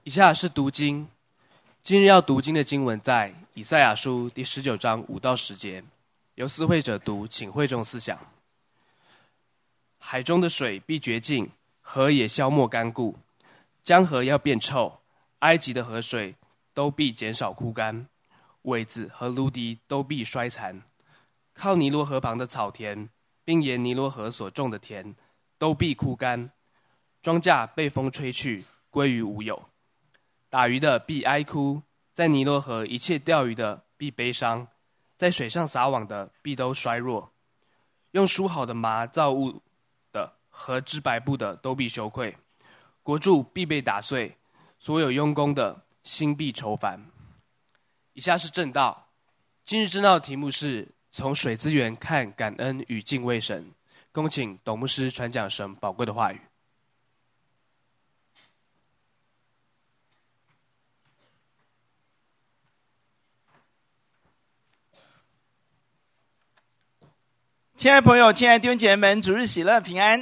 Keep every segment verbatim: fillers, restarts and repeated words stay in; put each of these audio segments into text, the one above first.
以下是读经，今日要读经的经文在以赛亚书第十九章五到十节，由思会者读，请会众思想。海中的水必绝尽，河也消没干固，江河要变臭，埃及的河水都必减少枯干，苇子和芦荻都必衰残，靠尼罗河旁的草田，并沿尼罗河所种的田，都必枯干，庄稼被风吹去，归于无有。打鱼的必哀哭，在尼罗河一切钓鱼的必悲伤，在水上撒网的必都衰弱，用梳好的麻造物的和织白布的都必羞愧，国柱必被打碎，所有用功的心必愁烦。以下是正道，今日正道的题目是从水资源看感恩与敬畏神，恭请董牧师传讲神宝贵的话语。 亲爱的朋友，亲爱的弟兄姐妹们，主日喜乐平安。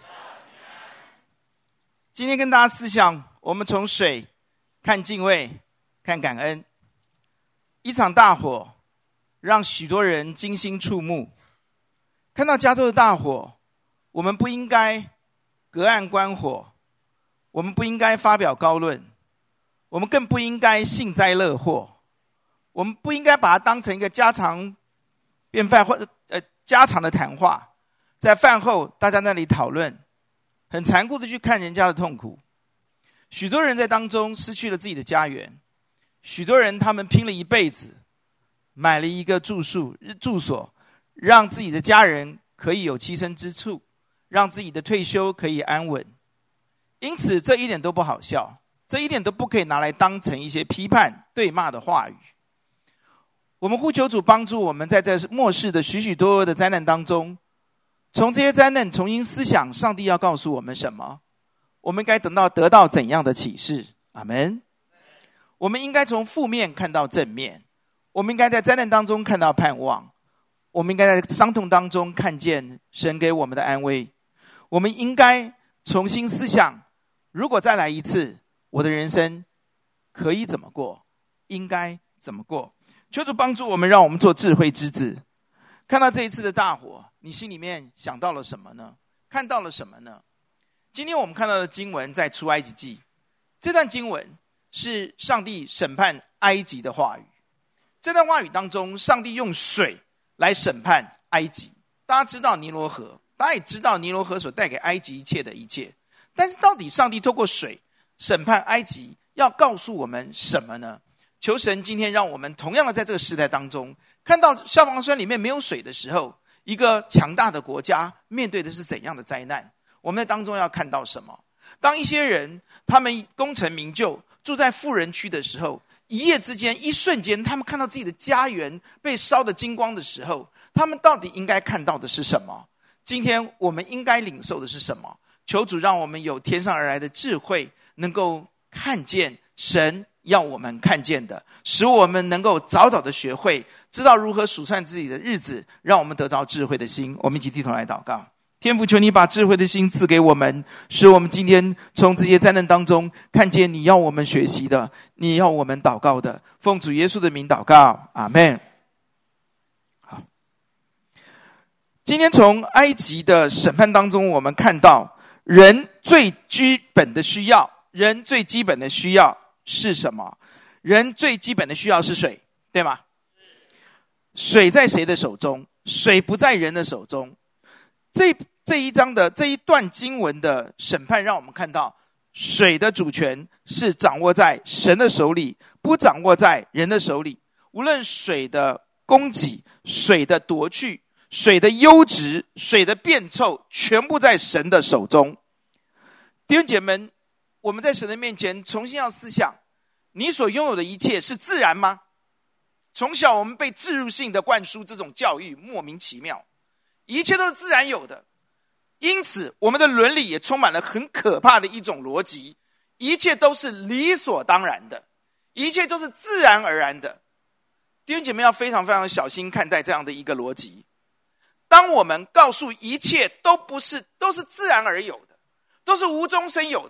今天跟大家思想，我们从水看敬畏，看感恩。一场大火让许多人惊心触目。看到加州的大火，我们不应该隔岸观火，我们不应该发表高论，我们更不应该幸灾乐祸，我们不应该把它当成一个家常便饭或者呃家常的谈话，在饭后大家那里讨论，很残酷的去看人家的痛苦。许多人在当中失去了自己的家园，许多人他们拼了一辈子，买了一个住宿住所，让自己的家人可以有栖身之处，让自己的退休可以安稳。因此这一点都不好笑，这一点都不可以拿来当成一些批判对骂的话语。我们呼求主帮助我们，在这末世的许许多多的灾难当中，从这些灾难重新思想上帝要告诉我们什么，我们应该等到得到怎样的启示。阿们。我们应该从负面看到正面，我们应该在灾难当中看到盼望，我们应该在伤痛当中看见神给我们的安慰。我们应该重新思想，如果再来一次，我的人生可以怎么过，应该怎么过。求主帮助我们，让我们做智慧之子。看到这一次的大火，你心里面想到了什么呢？看到了什么呢？今天我们看到的经文在出埃及记，这段经文是上帝审判埃及的话语。这段话语当中，上帝用水来审判埃及。大家知道尼罗河，大家也知道尼罗河所带给埃及一切的一切，但是到底上帝透过水审判埃及要告诉我们什么呢？求神今天让我们同样的在这个时代当中，看到消防栓里面没有水的时候，一个强大的国家面对的是怎样的灾难。我们在当中要看到什么？当一些人他们功成名就，住在富人区的时候，一夜之间一瞬间他们看到自己的家园被烧得精光的时候，他们到底应该看到的是什么？今天我们应该领受的是什么？求主让我们有天上而来的智慧，能够看见神要我们看见的，使我们能够早早的学会知道如何数算自己的日子，让我们得着智慧的心。我们一起低头来祷告。天父，求你把智慧的心赐给我们，使我们今天从这些灾难当中看见你要我们学习的，你要我们祷告的。奉主耶稣的名祷告，阿们。好，今天从埃及的审判当中，我们看到人最基本的需要，人最基本的需要是什么？人最基本的需要是水，对吗？水在谁的手中？水不在人的手中。这这一章的这一段经文的审判，让我们看到水的主权是掌握在神的手里，不掌握在人的手里。无论水的供给、水的夺去、水的优质、水的变臭，全部在神的手中。弟兄姐妹们，我们在神的面前重新要思想，你所拥有的一切是自然吗？从小我们被置入性的灌输这种教育，莫名其妙，一切都是自然有的。因此我们的伦理也充满了很可怕的一种逻辑，一切都是理所当然的，一切都是自然而然的。弟兄姐妹要非常非常小心看待这样的一个逻辑。当我们告诉一切都不是，都是自然而有的，都是无中生有的，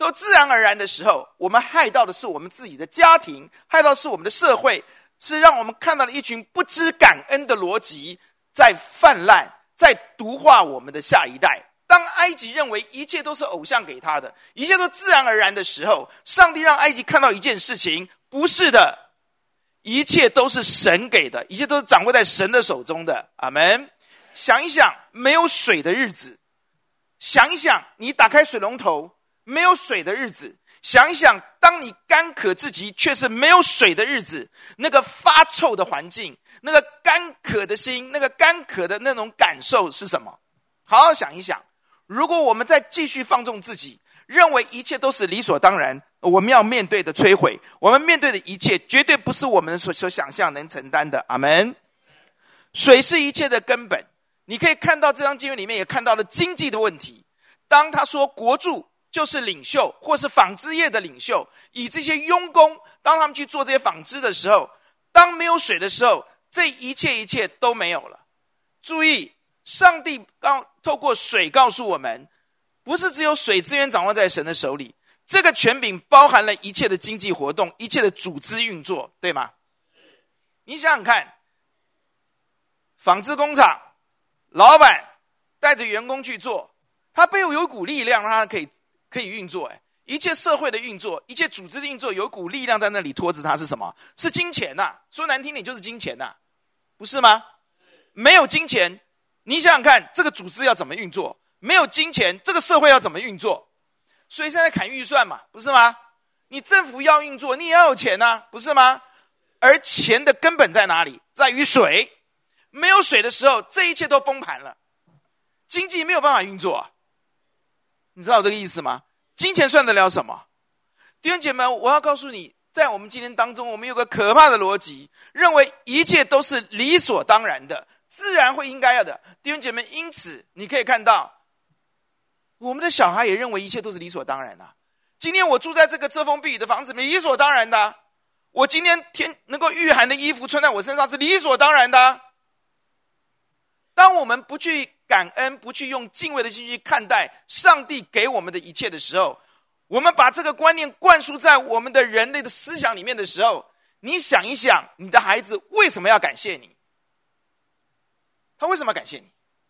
都自然而然的时候，我们害到的是我们自己的家庭，害到的是我们的社会，是让我们看到了一群不知感恩的逻辑在泛滥，在毒化我们的下一代。当埃及认为一切都是偶像给他的，一切都自然而然的时候，上帝让埃及看到一件事情，不是的，一切都是神给的，一切都是掌握在神的手中的。阿们。想一想，没有水的日子，想一想你打开水龙头没有水的日子，想一想当你干渴至极却是没有水的日子，那个发臭的环境，那个干渴的心，那个干渴的那种感受是什么？好好想一想，如果我们再继续放纵自己，认为一切都是理所当然，我们要面对的摧毁，我们面对的一切绝对不是我们所所想象能承担的。阿们。水是一切的根本。你可以看到这张经文里面也看到了经济的问题。当他说国柱就是领袖，或是纺织业的领袖，以这些佣工，当他们去做这些纺织的时候，当没有水的时候，这一切一切都没有了。注意，上帝刚透过水告诉我们，不是只有水资源掌握在神的手里，这个权柄包含了一切的经济活动，一切的组织运作，对吗？你想想看，纺织工厂老板带着员工去做，他背后有一股力量让他可以可以运作。一切社会的运作，一切组织的运作，有一股力量在那里拖着他，是什么？是金钱呐、啊！说难听点就是金钱呐、啊，不是吗？没有金钱，你想想看，这个组织要怎么运作？没有金钱，这个社会要怎么运作？所以现在砍预算嘛，不是吗？你政府要运作，你也要有钱啊，不是吗？而钱的根本在哪里？在于水。没有水的时候，这一切都崩盘了，经济没有办法运作、啊、你知道这个意思吗？金钱算得了什么？弟兄姐妹，我要告诉你，在我们今天当中，我们有个可怕的逻辑，认为一切都是理所当然的，自然会应该要的。弟兄姐妹，因此你可以看到，我们的小孩也认为一切都是理所当然的、啊。今天我住在这个遮风避雨的房子里，理所当然的、啊。我今天天能够御寒的衣服穿在我身上是理所当然的、啊。当我们不去感恩，不去用敬畏的心去看待上帝给我们的一切的时候，我们把这个观念灌输在我们的人类的思想里面的时候，你想一想，你的孩子为什么要感谢你？他为什么要感谢你？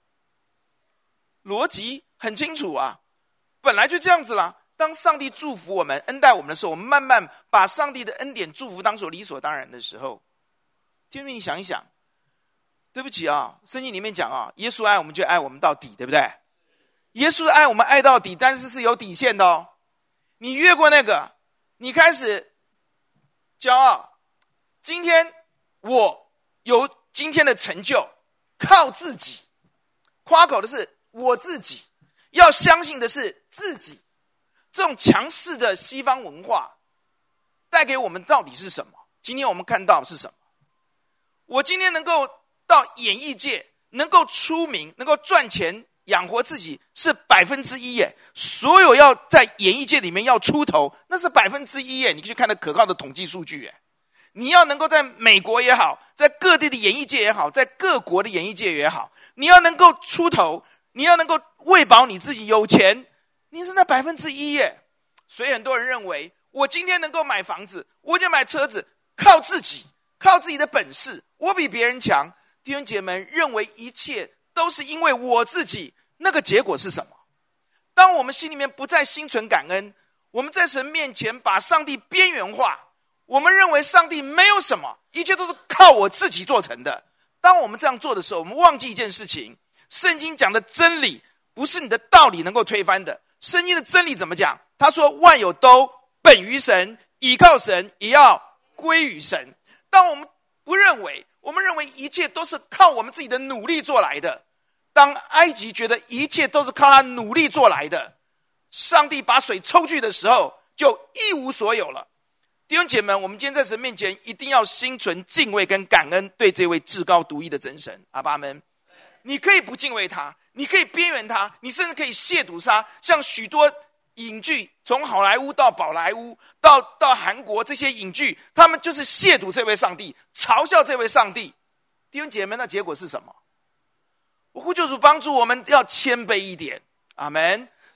逻辑很清楚啊，本来就这样子啦。当上帝祝福我们、恩待我们的时候，我们慢慢把上帝的恩典、祝福当作理所当然的时候，弟兄们，你想一想，对不起啊，圣经里面讲啊，耶稣爱我们就爱我们到底，对不对？耶稣爱我们爱到底，但是是有底线的哦。你越过那个，你开始骄傲。今天我有今天的成就，靠自己，夸口的是我自己，要相信的是自己。这种强势的西方文化带给我们到底是什么？今天我们看到是什么？我今天能够到演艺界，能够出名，能够赚钱养活自己，是百分之一耶。所有要在演艺界里面要出头，那是百分之一耶。你去看那可靠的统计数据耶。你要能够在美国也好，在各地的演艺界也好，在各国的演艺界也好，你要能够出头，你要能够喂饱你自己，有钱，你是那百分之一耶。所以很多人认为，我今天能够买房子，我就买车子，靠自己，靠自己的本事，我比别人强。弟兄姐妹，认为一切都是因为我自己，那个结果是什么？当我们心里面不再心存感恩，我们在神面前把上帝边缘化，我们认为上帝没有什么，一切都是靠我自己做成的。当我们这样做的时候，我们忘记一件事情，圣经讲的真理不是你的道理能够推翻的。圣经的真理怎么讲？他说万有都本于神，倚靠神，也要归于神。当我们不认为，我们认为一切都是靠我们自己的努力做来的，当埃及觉得一切都是靠他努力做来的，上帝把水抽去的时候，就一无所有了。弟兄姐妹，我们今天在神面前一定要心存敬畏跟感恩，对这位至高独一的真神。阿爸们，你可以不敬畏他，你可以边缘他，你甚至可以亵渎他。像许多影剧，从好莱坞到宝莱坞到到韩国，这些影剧他们就是亵渎这位上帝，嘲笑这位上帝。弟兄姐妹，那结果是什么？我呼求主帮助我们要谦卑一点。阿们。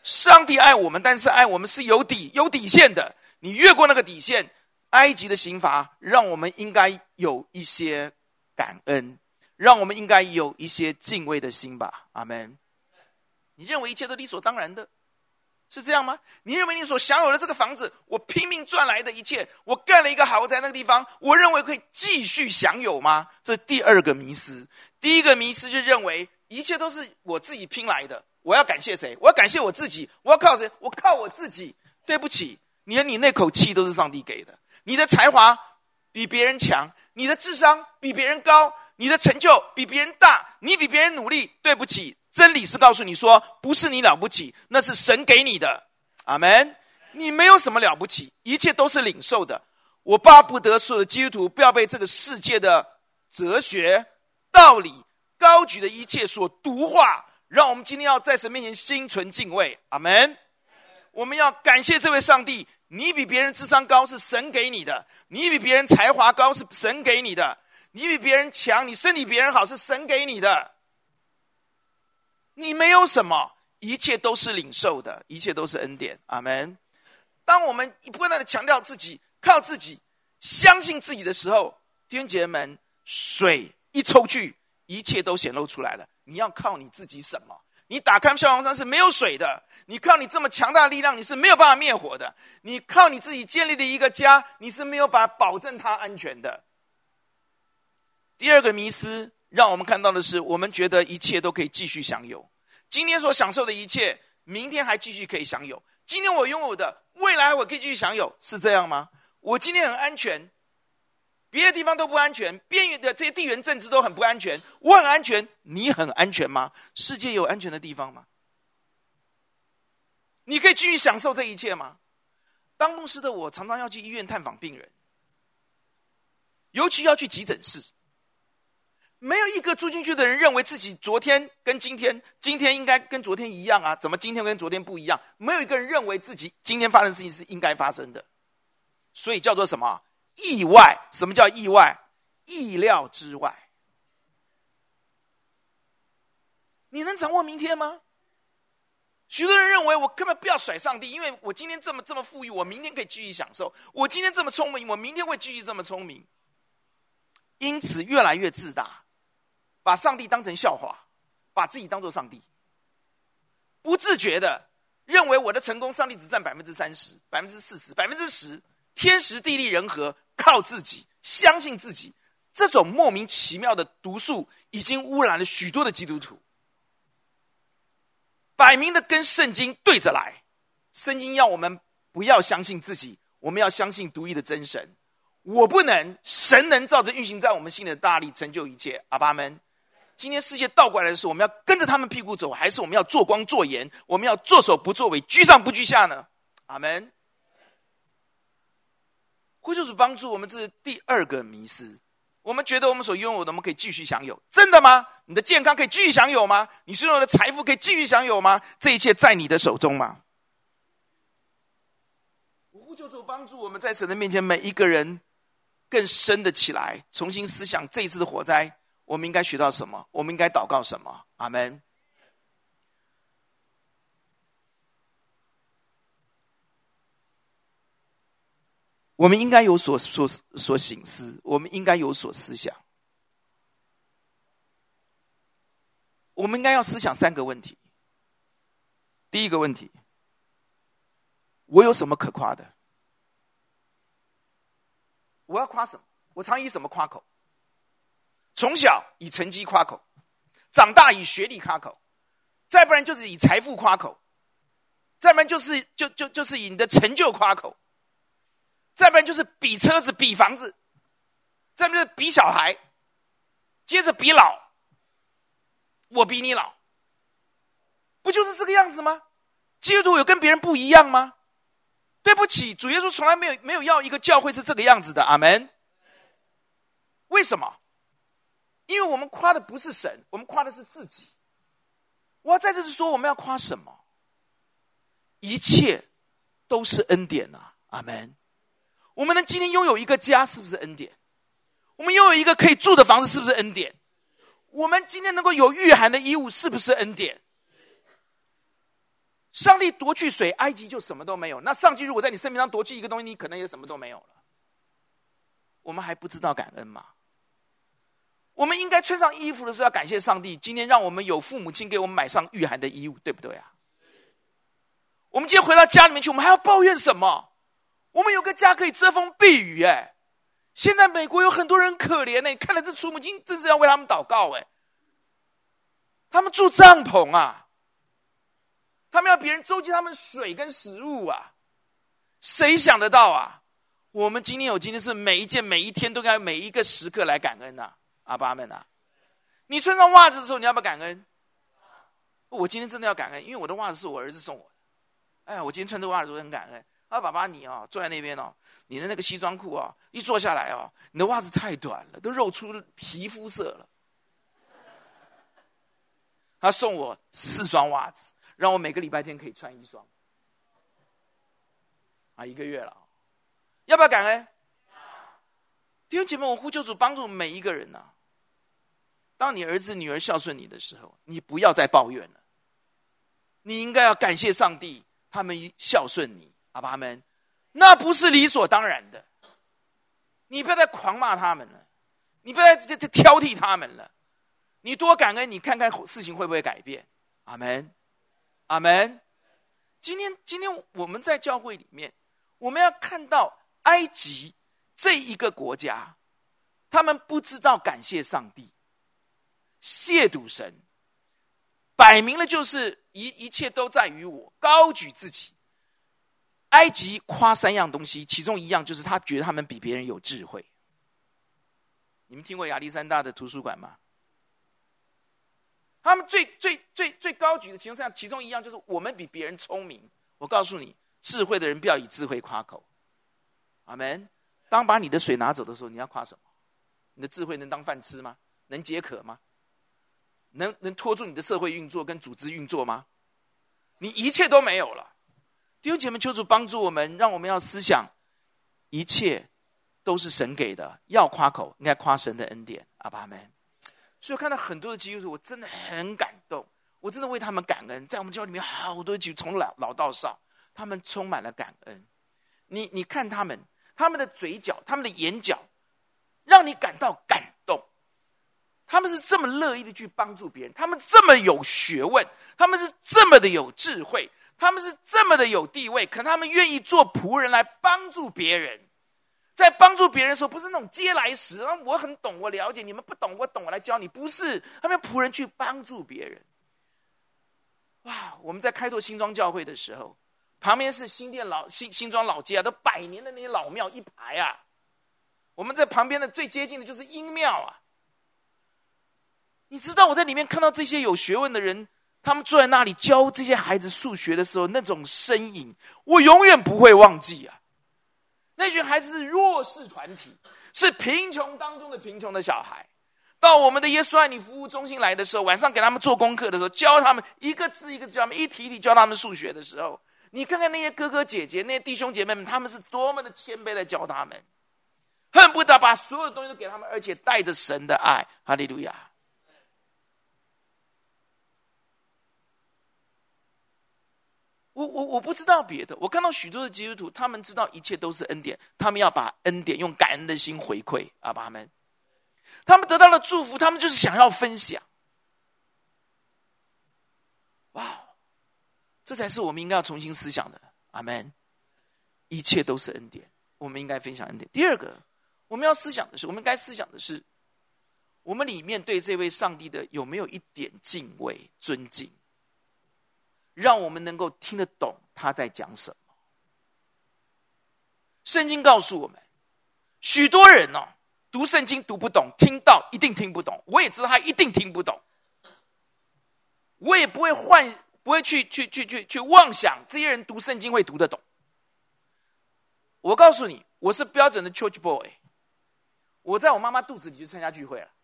上帝爱我们，但是爱我们是有底有底线的。你越过那个底线，埃及的刑罚让我们应该有一些感恩，让我们应该有一些敬畏的心吧。阿们。你认为一切都理所当然的，是这样吗？你认为你所享有的这个房子，我拼命赚来的一切，我盖了一个豪宅那个地方，我认为可以继续享有吗？这是第二个迷思。第一个迷思就认为一切都是我自己拼来的，我要感谢谁？我要感谢我自己。我要靠谁？我靠我自己。对不起，你连你那口气都是上帝给的。你的才华比别人强，你的智商比别人高，你的成就比别人大，你比别人努力。对不起，真理是告诉你说，不是你了不起，那是神给你的。阿们。你没有什么了不起，一切都是领受的。我巴不得所有的基督徒不要被这个世界的哲学、道理、高举的一切所毒化，让我们今天要在神面前心存敬畏。阿们。我们要感谢这位上帝，你比别人智商高是神给你的，你比别人才华高是神给你的，你比别人强，你身体比别人好是神给你的。你没有什么，一切都是领受的，一切都是恩典。阿们。当我们不断的强调自己，靠自己，相信自己的时候，弟兄姐妹们，水一抽去，一切都显露出来了。你要靠你自己什么？你打开消防栓是没有水的，你靠你这么强大的力量，你是没有办法灭火的。你靠你自己建立的一个家，你是没有办法保证它安全的。第二个迷思让我们看到的是，我们觉得一切都可以继续享有，今天所享受的一切，明天还继续可以享有。今天我拥有的，未来我可以继续享有，是这样吗？我今天很安全，别的地方都不安全，边缘的这些地缘政治都很不安全，我很安全，你很安全吗？世界有安全的地方吗？你可以继续享受这一切吗？当牧师的我常常要去医院探访病人，尤其要去急诊室。没有一个住进去的人认为自己昨天跟今天，今天应该跟昨天一样啊，怎么今天跟昨天不一样？没有一个人认为自己今天发生的事情是应该发生的。所以叫做什么？意外。什么叫意外？意料之外。你能掌握明天吗？许多人认为我根本不要甩上帝，因为我今天这么这么富裕，我明天可以继续享受。我今天这么聪明，我明天会继续这么聪明。因此越来越自大，把上帝当成笑话，把自己当作上帝，不自觉的认为我的成功，上帝只占百分之三十、百分之四十、百分之十，天时地利人和，靠自己，相信自己。这种莫名其妙的毒素已经污染了许多的基督徒，摆明的跟圣经对着来。圣经要我们不要相信自己，我们要相信独一的真神。我不能，神能照着运行在我们心里的大力成就一切。阿爸们。今天世界倒过来的是，我们要跟着他们屁股走，还是我们要做光做盐，我们要做首不作尾，居上不居下呢？阿们。呼求主帮助我们，这是第二个迷思。我们觉得我们所拥有的，我们可以继续享有，真的吗？你的健康可以继续享有吗？你所有的财富可以继续享有吗？这一切在你的手中吗？我呼求主帮助我们，在神的面前，每一个人更深的起来，重新思想这一次的火灾，我们应该学到什么？我们应该祷告什么？阿们。我们应该有所所所省思，我们应该有所思想。我们应该要思想三个问题。第一个问题，我有什么可夸的？我要夸什么？我常以什么夸口？从小以成绩夸口，长大以学历夸口，再不然就是以财富夸口，再不然就是就就就是以你的成就夸口，再不然就是比车子比房子，再不然就是比小孩，接着比老，我比你老，不就是这个样子吗？基督徒有跟别人不一样吗？对不起，主耶稣从来没有没有要一个教会是这个样子的。阿们。为什么？因为我们夸的不是神，我们夸的是自己。我要在这里说，我们要夸什么？一切都是恩典啊！阿们。我们能今天拥有一个家，是不是恩典？我们拥有一个可以住的房子，是不是恩典？我们今天能够有御寒的衣物，是不是恩典？ 上帝夺去水，埃及就什么都没有。那上帝如果在你生命上夺去一个东西，你可能也什么都没有了。我们还不知道感恩吗？我们应该穿上衣服的时候要感谢上帝，今天让我们有父母亲给我们买上御寒的衣物，对不对啊？我们今天回到家里面去，我们还要抱怨什么？我们有个家可以遮风避雨，哎，现在美国有很多人可怜，哎，看了这父母亲真是要为他们祷告，哎，他们住帐篷啊。他们要别人周济他们水跟食物啊，谁想得到啊？我们今天有今天是每一件每一天都该每一个时刻来感恩啊，阿爸们啊！你穿上袜子的时候，你要不要感恩？我今天真的要感恩，因为我的袜子是我儿子送我的。哎，我今天穿这袜子我很感恩。啊，爸爸你哦，坐在那边哦，你的那个西装裤哦，一坐下来哦，你的袜子太短了，都露出皮肤色了。他送我四双袜子。让我每个礼拜天可以穿一双，啊，一个月了，要不要感恩？弟兄姐妹，我呼求主帮助每一个人啊！当你儿子女儿孝顺你的时候，你不要再抱怨了，你应该要感谢上帝，他们孝顺你，阿爸们，那不是理所当然的。你不要再狂骂他们了，你不要再挑剔他们了，你多感恩，你看看事情会不会改变？阿们。阿们。今天今天我们在教会里面，我们要看到埃及这一个国家，他们不知道感谢上帝，亵渎神，摆明了就是一一切都在于我，高举自己。埃及夸三样东西，其中一样就是他觉得他们比别人有智慧。你们听过亚历山大的图书馆吗？他们最最最最高举的其中三样，其中一样就是我们比别人聪明。我告诉你，智慧的人不要以智慧夸口。阿们。当把你的水拿走的时候，你要夸什么？你的智慧能当饭吃吗？能解渴吗？能能拖住你的社会运作跟组织运作吗？你一切都没有了。弟兄姐妹，求主帮助我们，让我们要思想，一切都是神给的，要夸口应该夸神的恩典。阿爸们。所以我看到很多的基督徒，我真的很感动，我真的为他们感恩。在我们教会里面，好多基督徒从老老到少，他们充满了感恩。你你看他们，他们的嘴角，他们的眼角，让你感到感动。他们是这么乐意的去帮助别人，他们这么有学问，他们是这么的有智慧，他们是这么的有地位，可他们愿意做仆人来帮助别人。在帮助别人的时候，不是那种嗟来食，我很懂，我了解，你们不懂，我懂，我来教你。不是，他们仆人去帮助别人。哇！我们在开拓新庄教会的时候，旁边是新店老新新庄老街啊，都百年的那些老庙一排啊。我们在旁边的最接近的就是阴庙啊。你知道我在里面看到这些有学问的人，他们坐在那里教这些孩子数学的时候，那种身影，我永远不会忘记啊。那群孩子是弱势团体，是贫穷当中的贫穷的小孩。到我们的耶稣爱你服务中心来的时候，晚上给他们做功课的时候，教他们一个字一个字教他们，一题一题教他们数学的时候，你看看那些哥哥姐姐，那些弟兄姐妹们，他们是多么的谦卑在教他们，恨不得把所有的东西都给他们，而且带着神的爱。哈利路亚。我我我不知道别的，我看到许多的基督徒，他们知道一切都是恩典，他们要把恩典用感恩的心回馈。阿爸们，他们得到了祝福，他们就是想要分享。哇，这才是我们应该要重新思想的。阿们，一切都是恩典，我们应该分享恩典。第二个，我们要思想的是，我们应该思想的是，我们里面对这位上帝的有没有一点敬畏、尊敬？让我们能够听得懂他在讲什么。圣经告诉我们，许多人哦，读圣经读不懂，听到一定听不懂。我也知道他一定听不懂，我也不会幻，不会去去去去去妄想这些人读圣经会读得懂。我告诉你，我是标准的 church boy， 我在我妈妈肚子里就参加聚会了。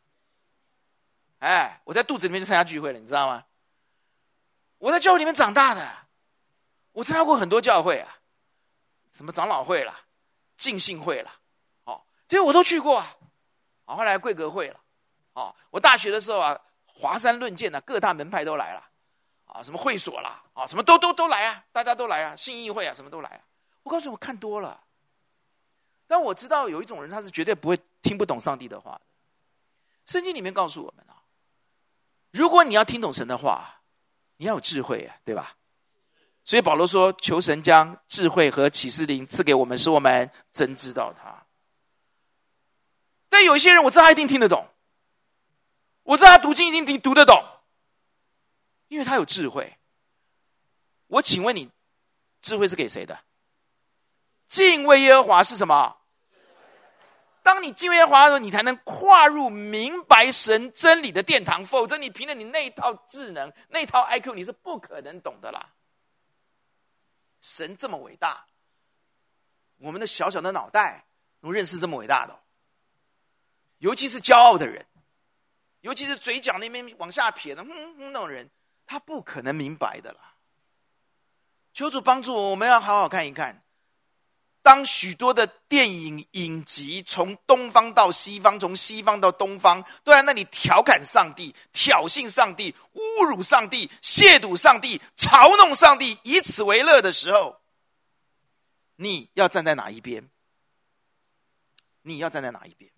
哎，我在肚子里面就参加聚会了，你知道吗？我在教会里面长大的，我参加过很多教会啊，什么长老会啦、浸信会啦，哦，这些我都去过啊。好，后来贵格会了，哦，我大学的时候啊，华山论剑啊，各大门派都来了。 啊，什么会所啦，啊，什么都都都来啊，大家都来啊，信义会啊，什么都来啊。我告诉你，我看多了。但我知道有一种人，他是绝对不会听不懂上帝的话的。圣经里面告诉我们啊，如果你要听懂神的话，你要有智慧啊，对吧？所以保罗说，求神将智慧和启示灵赐给我们，使我们真知道他。但有一些人，我知道他一定听得懂，我知道他读经一定读得懂，因为他有智慧。我请问你，智慧是给谁的？敬畏耶和华是什么？当你敬畏耶和华的时候，你才能跨入明白神真理的殿堂，否则你凭着你那套智能、那套 I Q， 你是不可能懂的啦。神这么伟大，我们的小小的脑袋能认识这么伟大的、哦，尤其是骄傲的人，尤其是嘴角那边往下撇的，哼哼那种人，他不可能明白的啦。求主帮助我，我们要好好看一看。当许多的电影影集从东方到西方，从西方到东方，都在那里调侃上帝、挑衅上帝、侮辱上帝、亵渎上帝、嘲弄上帝，以此为乐的时候，你要站在哪一边？你要站在哪一边？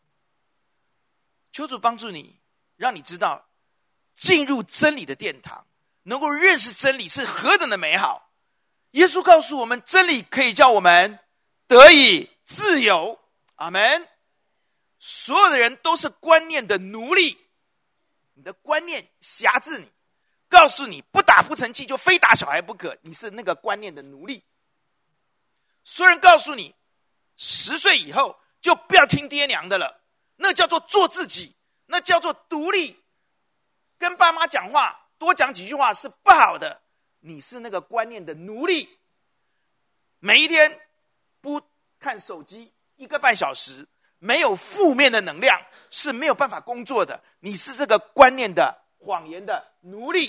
求主帮助你，让你知道进入真理的殿堂，能够认识真理是何等的美好。耶稣告诉我们，真理可以叫我们得以自由。阿们。所有的人都是观念的奴隶，你的观念辖制你，告诉你不打不成器，就非打小孩不可，你是那个观念的奴隶。所有人告诉你，十岁以后就不要听爹娘的了，那叫做做自己，那叫做独立。跟爸妈讲话多讲几句话是不好的，你是那个观念的奴隶。每一天不看手机一个半小时，没有负面的能量是没有办法工作的，你是这个观念的谎言的奴隶。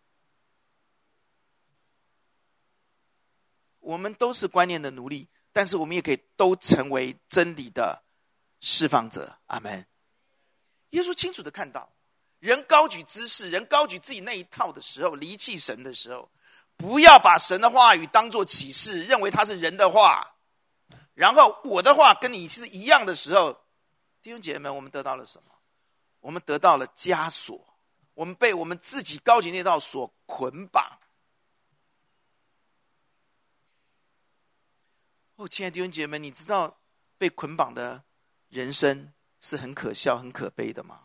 我们都是观念的奴隶，但是我们也可以都成为真理的释放者。阿们。耶稣清楚的看到，人高举知识，人高举自己那一套的时候，离弃神的时候，不要把神的话语当作启示，认为它是人的话，然后我的话跟你是一样的时候，弟兄姐妹们，我们得到了什么？我们得到了枷锁，我们被我们自己高举那套所捆绑。哦，亲爱的弟兄姐妹们，你知道被捆绑的人生是很可笑、很可悲的吗？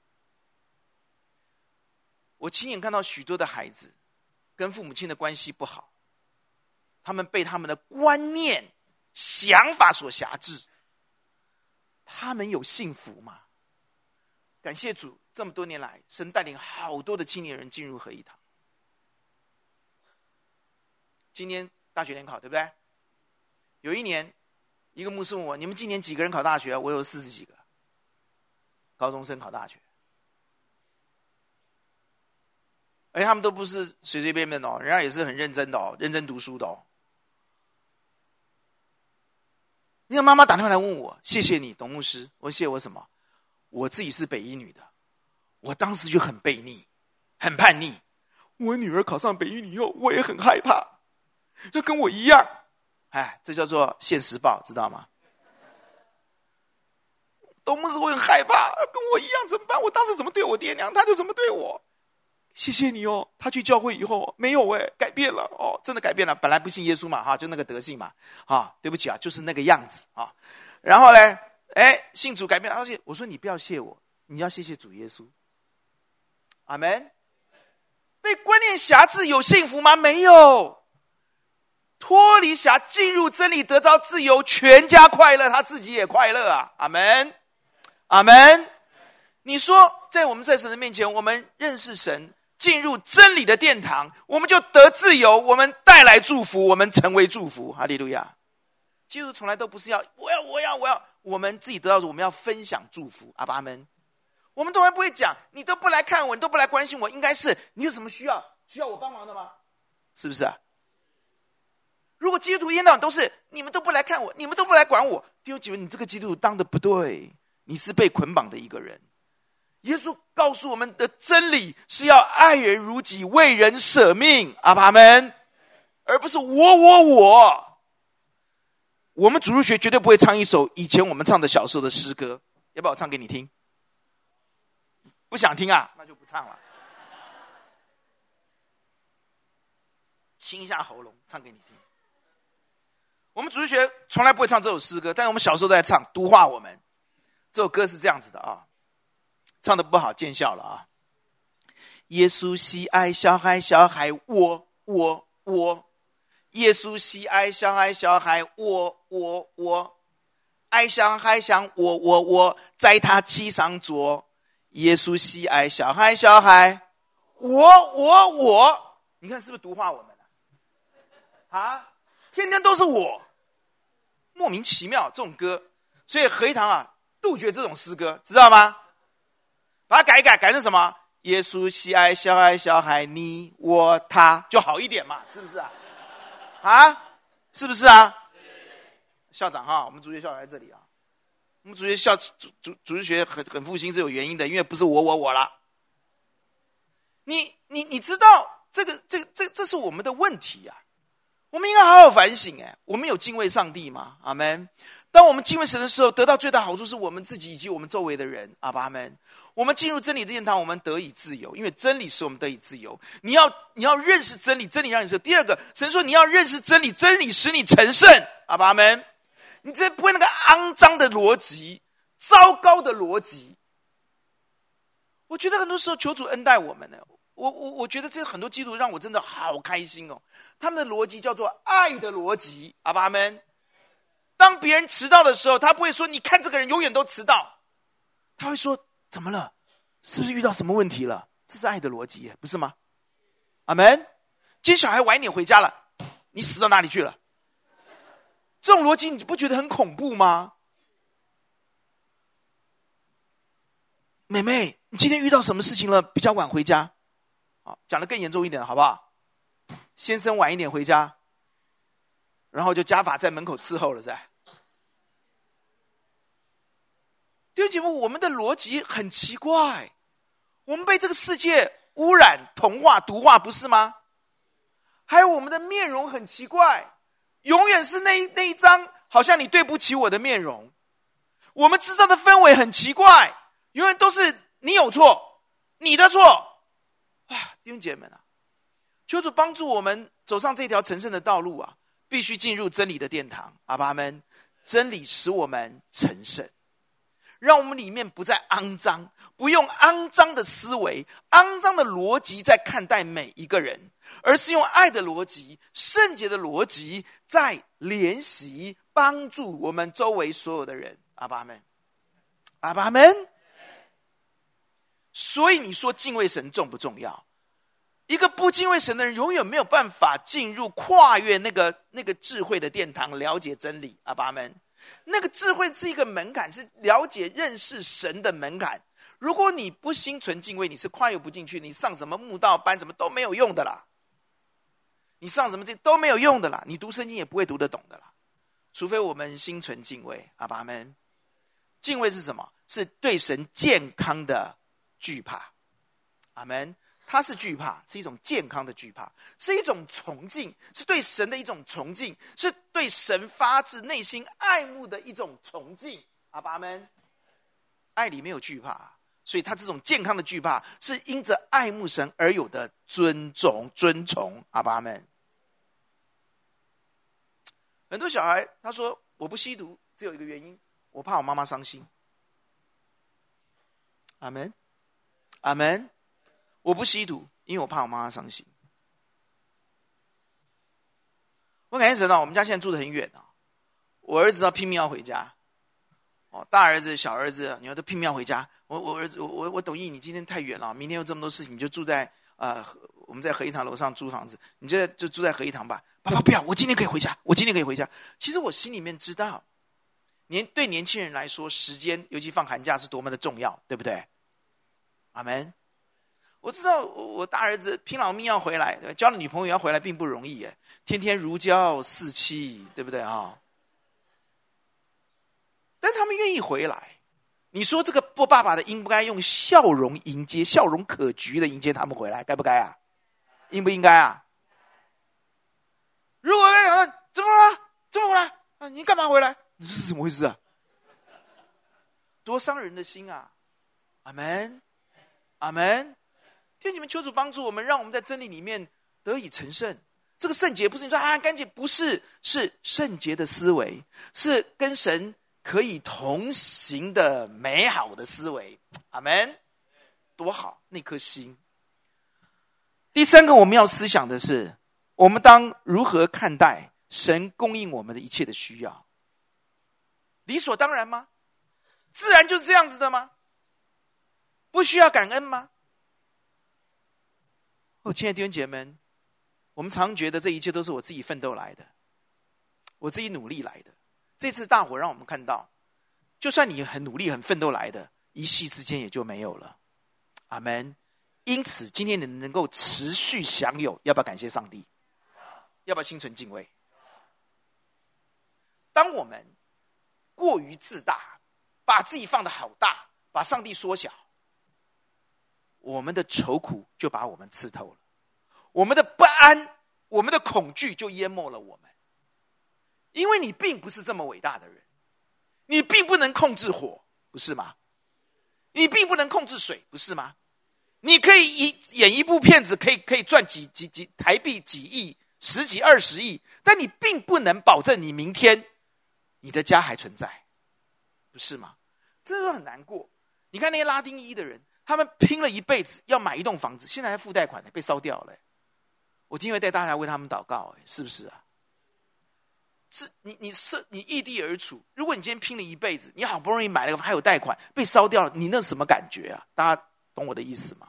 我亲眼看到许多的孩子跟父母亲的关系不好，他们被他们的观念、想法所辖制。他们有幸福吗？感谢主，这么多年来，神带领好多的青年人进入合一堂。今年大学联考，对不对？有一年，一个牧师问我：“你们今年几个人考大学？”我有四十几个高中生考大学。而且他们都不是随随便便的哦，人家也是很认真的哦，认真读书的哦。那个妈妈打电话来问我：“谢谢你，董牧师。”我说：“谢谢我什么？我自己是北一女的，我当时就很悖逆，很叛逆。我女儿考上北一女以后，我也很害怕，要跟我一样。哎，这叫做现实报，知道吗？董牧师，我很害怕，跟我一样怎么办？我当时怎么对我爹娘，他就怎么对我。”谢谢你哦，他去教会以后没有哎，改变了哦，真的改变了。本来不信耶稣嘛，哈，就那个德性嘛，啊，对不起啊，就是那个样子啊。然后呢，哎，信主改变，而且我说你不要谢我，你要谢谢主耶稣。阿们。被观念辖制有幸福吗？没有。脱离辖，进入真理，得到自由，全家快乐，他自己也快乐啊。阿们，阿们。你说，在我们在神的面前，我们认识神。进入真理的殿堂，我们就得自由，我们带来祝福，我们成为祝福。哈利路亚！基督从来都不是要我要我要我要，我们自己得到的，我们要分享祝福。阿爸们，我们从来不会讲你都不来看我，你都不来关心我，应该是你有什么需要需要我帮忙的吗？是不是啊？如果基督徒一天到晚都是你们都不来看我，你们都不来管我，弟兄姐妹，你这个基督徒当的不对，你是被捆绑的一个人。 耶稣告诉我们的真理是要爱人如己，为人舍命，阿爸们，而不是我我我。我们主日学绝对不会唱一首以前我们唱的小时候的诗歌，要不要我唱给你听？不想听啊，那就不唱了。清一下喉咙，唱给你听。我们主日学从来不会唱这首诗歌，但是我们小时候都在唱，毒化我们。这首歌是这样子的啊，唱的不好见笑了啊。耶稣喜爱小孩，小孩我我我。耶稣喜爱小孩，小孩我我我。爱像海像我我我，在他膝上坐。耶稣喜爱小孩，小孩我我我。你看是不是毒化我们了？啊，天天都是我，莫名其妙这种歌。所以合一堂啊，杜绝这种诗歌，知道吗？把它改一改，改成什么？耶稣喜爱小孩，小孩你我他，就好一点嘛，是不是啊？啊，是不是啊？校长哈，我们主学校长在这里啊。我们主学校主主主日学很很复兴是有原因的，因为不是我我我了。你你你知道这个这个这这是我们的问题啊，我们应该好好反省哎。我们有敬畏上帝吗？阿们。当我们敬畏神的时候，得到最大好处是我们自己以及我们周围的人。阿爸阿们。我们进入真理的殿堂，我们得以自由，因为真理使我们得以自由。你要你要认识真理，真理让你自由。第二个，神说你要认识真理，真理使你成圣。阿爸阿们。你这不会那个肮脏的逻辑，糟糕的逻辑。我觉得很多时候求主恩待我们呢。我我我觉得这很多基督徒让我真的好开心哦。他们的逻辑叫做爱的逻辑，阿爸阿们。当别人迟到的时候，他不会说你看这个人永远都迟到，他会说怎么了？是不是遇到什么问题了？这是爱的逻辑耶，不是吗？阿们。今天小孩晚一点回家了，你死到哪里去了？这种逻辑你不觉得很恐怖吗？妹妹，你今天遇到什么事情了？比较晚回家。好，讲得更严重一点好不好？先生晚一点回家，然后就家法在门口伺候了噻。弟兄姐妹，我们的逻辑很奇怪，我们被这个世界污染、同化、毒化，不是吗？还有我们的面容很奇怪，永远是那那一张好像你对不起我的面容。我们制造的氛围很奇怪，永远都是你有错，你的错。哇，弟兄姐妹啊，求主帮助我们走上这条成圣的道路啊，必须进入真理的殿堂。阿爸们，真理使我们成圣，让我们里面不再肮脏，不用肮脏的思维、肮脏的逻辑在看待每一个人，而是用爱的逻辑、圣洁的逻辑在怜惜、帮助我们周围所有的人。阿爸们，阿爸们。所以你说敬畏神重不重要？一个不敬畏神的人永远没有办法进入跨越那个那个智慧的殿堂，了解真理。阿爸们，那个智慧是一个门槛，是了解认识神的门槛。如果你不心存敬畏，你是跨越不进去，你上什么慕道班什么都没有用的啦，你上什么这都没有用的啦，你读圣经也不会读得懂的啦，除非我们心存敬畏。阿爸们，敬畏是什么？是对神健康的惧怕。阿们。它是惧怕，是一种健康的惧怕，是一种崇敬，是对神的一种崇敬，是对神发自内心爱慕的一种崇敬。阿爸们，爱里没有惧怕，所以他这种健康的惧怕是因着爱慕神而有的尊重尊崇。阿爸们，很多小孩他说我不吸毒只有一个原因，我怕我妈妈伤心。阿们，阿们。我不吸毒，因为我怕我妈妈伤心。我感谢神啊，我们家现在住得很远啊，我儿子要拼命要回家。哦，大儿子、小儿子，你要都拼命要回家。我我儿子，我我董毅，你今天太远了，明天有这么多事情，你就住在呃，我们在合一堂楼上租房子，你就就住在合一堂吧。爸爸不要，我今天可以回家，我今天可以回家。其实我心里面知道，年对年轻人来说，时间尤其放寒假是多么的重要，对不对？阿们。我知道我大儿子拼老命要回来，交了女朋友要回来并不容易耶，天天如胶似漆，对不对啊？但他们愿意回来， 你说这个做爸爸的应不该用笑容迎接，笑容可掬的迎接他们回来，该不该啊？应不应该啊？如果跟你讲怎么了？怎么回来？啊，你干嘛回来？你这是怎么回事啊？多伤人的心啊！阿们，阿们。天，你们求主帮助我们，让我们在真理里面得以成圣。这个圣洁不是你说啊干净，不是，是圣洁的思维，是跟神可以同行的美好的思维。阿们，多好那颗心。第三个我们要思想的是，我们当如何看待神供应我们的一切的需要？理所当然吗？自然就是这样子的吗？不需要感恩吗？哦，亲爱的弟兄姐妹们，我们常觉得这一切都是我自己奋斗来的，我自己努力来的。这次大火让我们看到，就算你很努力很奋斗来的，一夕之间也就没有了。阿们。因此今天你能够持续享有，要不要感谢上帝？要不要心存敬畏？当我们过于自大，把自己放得好大，把上帝缩小，我们的愁苦就把我们刺透了，我们的不安，我们的恐惧就淹没了我们。因为你并不是这么伟大的人，你并不能控制火，不是吗？你并不能控制水，不是吗？你可以一演一部片子，可以可以赚几几几台币几亿、十几二十亿，但你并不能保证你明天你的家还存在，不是吗？这就很难过。你看那些拉丁裔的人，他们拼了一辈子要买一栋房子，现在还付贷款被烧掉了。我今天会带大家为他们祷告，是不是啊？是你你是你异地而处，如果你今天拼了一辈子，你好不容易买了个还有贷款被烧掉了，你那什么感觉啊？大家懂我的意思吗？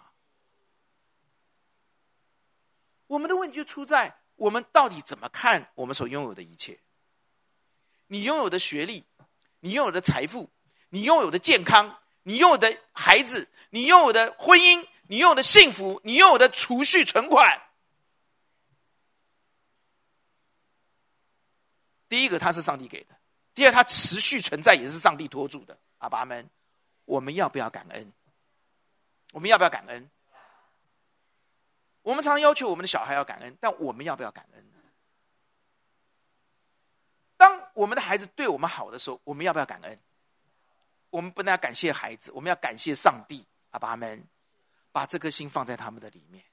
我们的问题就出在我们到底怎么看我们所拥有的一切。你拥有的学历，你拥有的财富，你拥有的健康，你拥有的孩子，你拥有的婚姻，你拥有的幸福，你拥有的储蓄存款。第一个，它是上帝给的；第二，它持续存在也是上帝托住的。阿爸们，我们要不要感恩？我们要不要感恩？我们常要求我们的小孩要感恩，但我们要不要感恩呢？当我们的孩子对我们好的时候，我们要不要感恩？我们不但要感谢孩子，我们要感谢上帝。阿爸们，把这颗心放在他们的里面。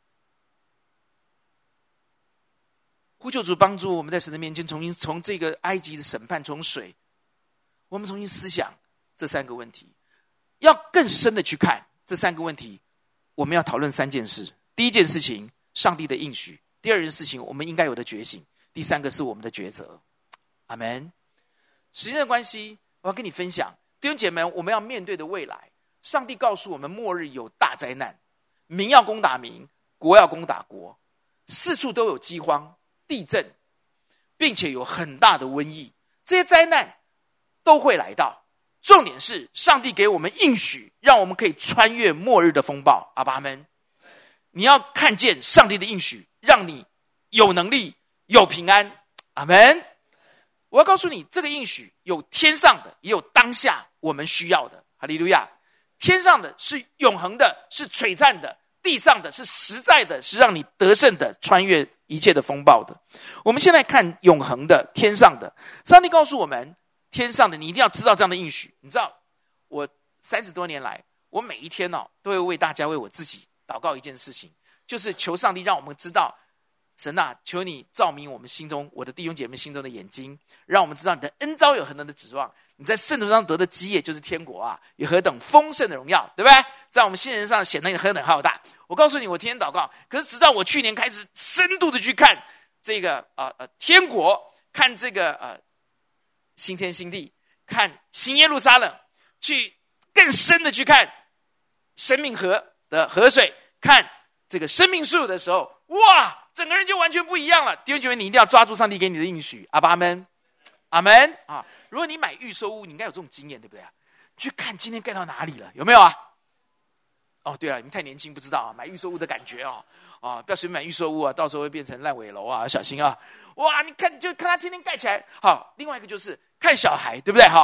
呼求主帮助我们在神的面前重新从这个埃及的审判，从水，我们重新思想这三个问题，要更深的去看这三个问题。我们要讨论三件事。第一件事情，上帝的应许；第二件事情，我们应该有的觉醒；第三个是我们的抉择。阿们。时间的关系，我要跟你分享，弟兄姐妹，我们要面对的未来，上帝告诉我们，末日有大灾难，民要攻打民，国要攻打国，四处都有饥荒、地震，并且有很大的瘟疫，这些灾难都会来到。重点是上帝给我们应许，让我们可以穿越末日的风暴。阿爸们，你要看见上帝的应许，让你有能力有平安。阿们。我要告诉你，这个应许有天上的，也有当下我们需要的。哈利路亚。天上的是永恒的，是璀璨的；地上的是实在的，是让你得胜的，穿越一切的风暴的。我们现在看永恒的，天上的。上帝告诉我们，天上的你一定要知道这样的应许。你知道，我三十多年来，我每一天哦，都会为大家为我自己祷告一件事情，就是求上帝让我们知道，神啊，求你照明我们心中，我的弟兄姐妹心中的眼睛，让我们知道你的恩召有何等的指望，你在圣徒上得的基业就是天国啊，有何等丰盛的荣耀，对不对？在我们新人上显得何等浩大。我告诉你，我天天祷告，可是直到我去年开始深度的去看这个呃呃天国，看这个呃新天新地，看新耶路撒冷，去更深的去看生命河的河水，看这个生命树的时候，哇，整个人就完全不一样了。弟兄姐妹，你一定要抓住上帝给你的应许。阿爸阿们，阿们啊！如果你买预售屋，你应该有这种经验，对不对？去看今天盖到哪里了，有没有啊？哦，对了，你们太年轻不知道啊，买预售屋的感觉哦，啊，不要随便买预售屋啊，到时候会变成烂尾楼啊，小心啊！哇，你看就看他天天盖起来。好，另外一个就是看小孩，对不对？哈，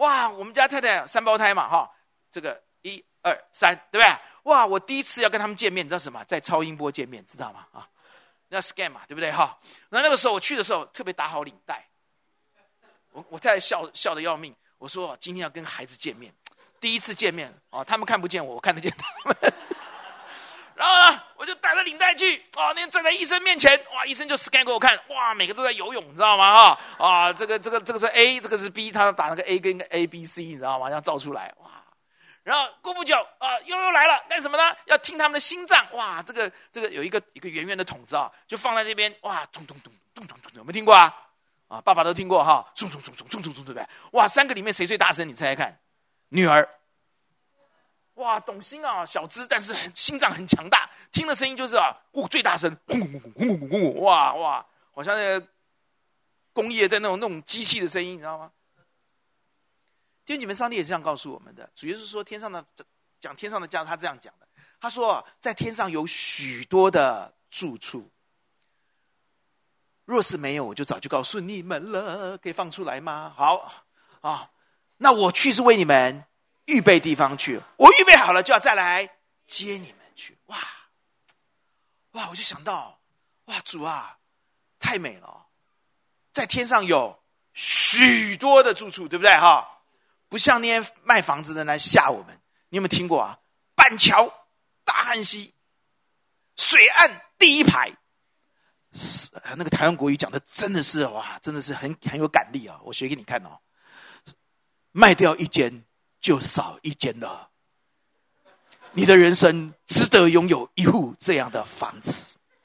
哇，我们家太太三胞胎嘛，哈，这个一二三，对不对？哇，我第一次要跟他们见面，你知道什么？在超音波见面，知道吗？啊，那 scan 嘛，对不对？哈，那那个时候我去的时候，特别打好领带，我我太太笑笑得要命。我说今天要跟孩子见面，第一次见面啊，他们看不见我，我看得见他们。然后呢，我就带着领带去啊，那天站在医生面前，哇，医生就 scan 给我看，哇，每个都在游泳，你知道吗？啊啊，这个这个这个是 A， 这个是 B， 他们把那个 A 跟 A、B、C， 你知道吗？这样照出来，哇。然后过不久啊，又又来了，干什么呢？要听他们的心脏，哇，这个这个有一个一个圆圆的筒子啊，就放在这边，哇，咚咚咚咚咚咚，有没有听过啊？啊，爸爸都听过哈，咚咚咚咚咚咚咚，对不对？哇，三个里面谁最大声？你猜猜看，女儿。哇，董卿啊，小只，但是很心脏很强大，听的声音就是啊，哦，最大声，轰轰轰轰轰轰，哇哇，好像那个工业在那种那种机器的声音，你知道吗？弟兄姐妹，上帝也是这样告诉我们的。主耶稣说，天上的讲天上的家，他这样讲的。他说，在天上有许多的住处，若是没有，我就早就告诉你们了。可以放出来吗？好啊，那我去是为你们预备地方去，我预备好了就要再来接你们去。哇哇，我就想到，哇，主啊，太美了，在天上有许多的住处，对不对哈？不像那些卖房子的来吓我们。你有没有听过啊？板桥、大汉溪、水岸第一排，那个台湾国语讲的真的是哇，真的是很很有感力啊！我学给你看哦。卖掉一间就少一间了，你的人生值得拥有一户这样的房子。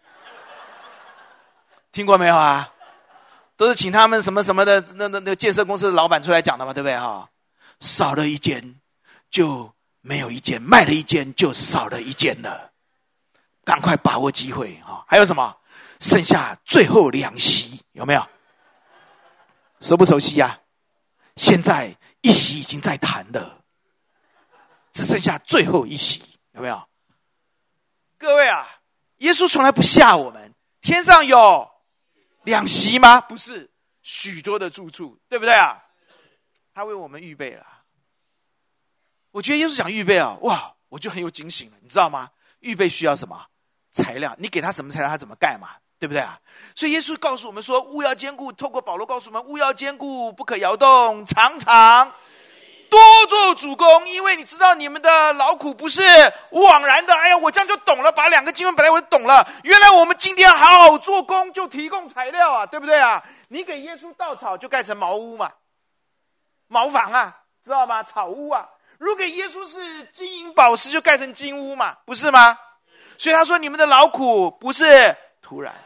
听过没有啊？都是请他们什么什么的那那那建设公司的老板出来讲的嘛，对不对哈？少了一间就没有一间，卖了一间就少了一间了，赶快把握机会哈！还有什么？剩下最后两席，有没有？熟不熟悉啊？现在一席已经在谈了，只剩下最后一席，有没有？各位啊，耶稣从来不吓我们。天上有两席吗？不是，许多的住处，对不对啊？他为我们预备了。我觉得耶稣讲预备啊，哇，我就很有警醒了，你知道吗？预备需要什么材料？你给他什么材料，他怎么盖嘛，对不对啊？所以耶稣告诉我们说，务要坚固。透过保罗告诉我们，务要坚固，不可摇动，常常多做主工，因为你知道你们的劳苦不是枉然的。哎呀，我这样就懂了，把两个经文本来我就懂了，原来我们今天好好做工就提供材料啊，对不对啊？你给耶稣稻草就盖成茅屋嘛，茅房啊，知道吗？草屋啊。如果给耶稣是金银宝石，就盖成金屋嘛，不是吗？所以他说，你们的劳苦不是突然。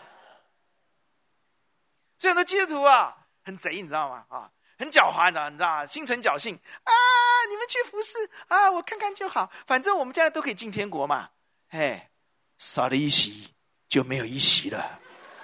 这样的基督徒啊，很贼，你知道吗？啊，很狡猾，你知道吗？你知道吗？心存侥幸啊！你们去服侍啊，我看看就好，反正我们将来都可以进天国嘛。嘿，少了一席就没有一席了。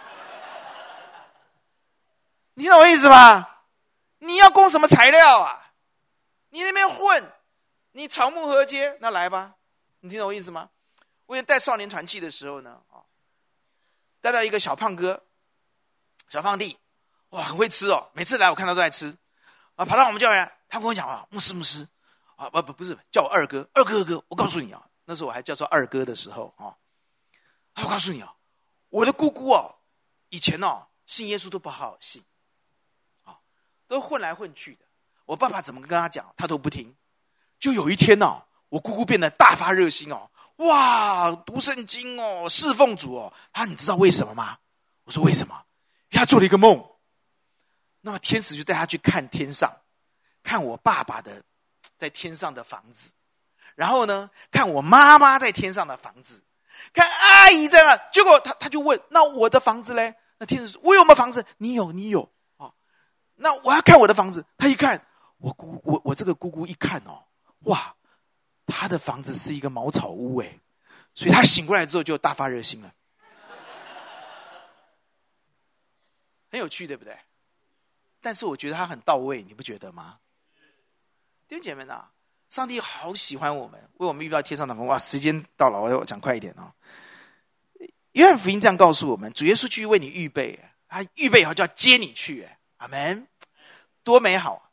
你懂我意思吗？你要供什么材料啊？你那边混，你草木合接，那来吧。你听懂我意思吗？我以前带少年团契的时候呢，啊，带到一个小胖哥。小胖弟，哇，很会吃哦！每次来我看他都在吃，啊，跑到我们教员，他跟我讲啊，牧师牧师，啊，不不不是，叫我二哥，二哥二哥，我告诉你啊，那时候我还叫做二哥的时候啊，我告诉你啊，我的姑姑哦，以前哦信耶稣都不好好信，啊，都混来混去的，我爸爸怎么跟他讲，他都不听，就有一天哦，我姑姑变得大发热心哦，哇，读圣经哦，侍奉主哦，他你知道为什么吗？我说为什么？他做了一个梦，那么天使就带他去看天上，看我爸爸的在天上的房子，然后呢，看我妈妈在天上的房子，看阿姨在那。结果他他就问：“那我的房子嘞？”那天使说：“我有没有房子？你有，你有啊、哦。那我要看我的房子。”他一看，我姑我我这个姑姑一看哦，哇，他的房子是一个茅草屋哎，所以他醒过来之后就大发热心了。很有趣，对不对？但是我觉得他很到位，你不觉得吗？弟兄姐妹啊，上帝好喜欢我们，为我们预备天上的福。哇，时间到了，我要讲快一点哦。约翰福音这样告诉我们，主耶稣去为你预备，他预备好就要接你去，阿们，多美好！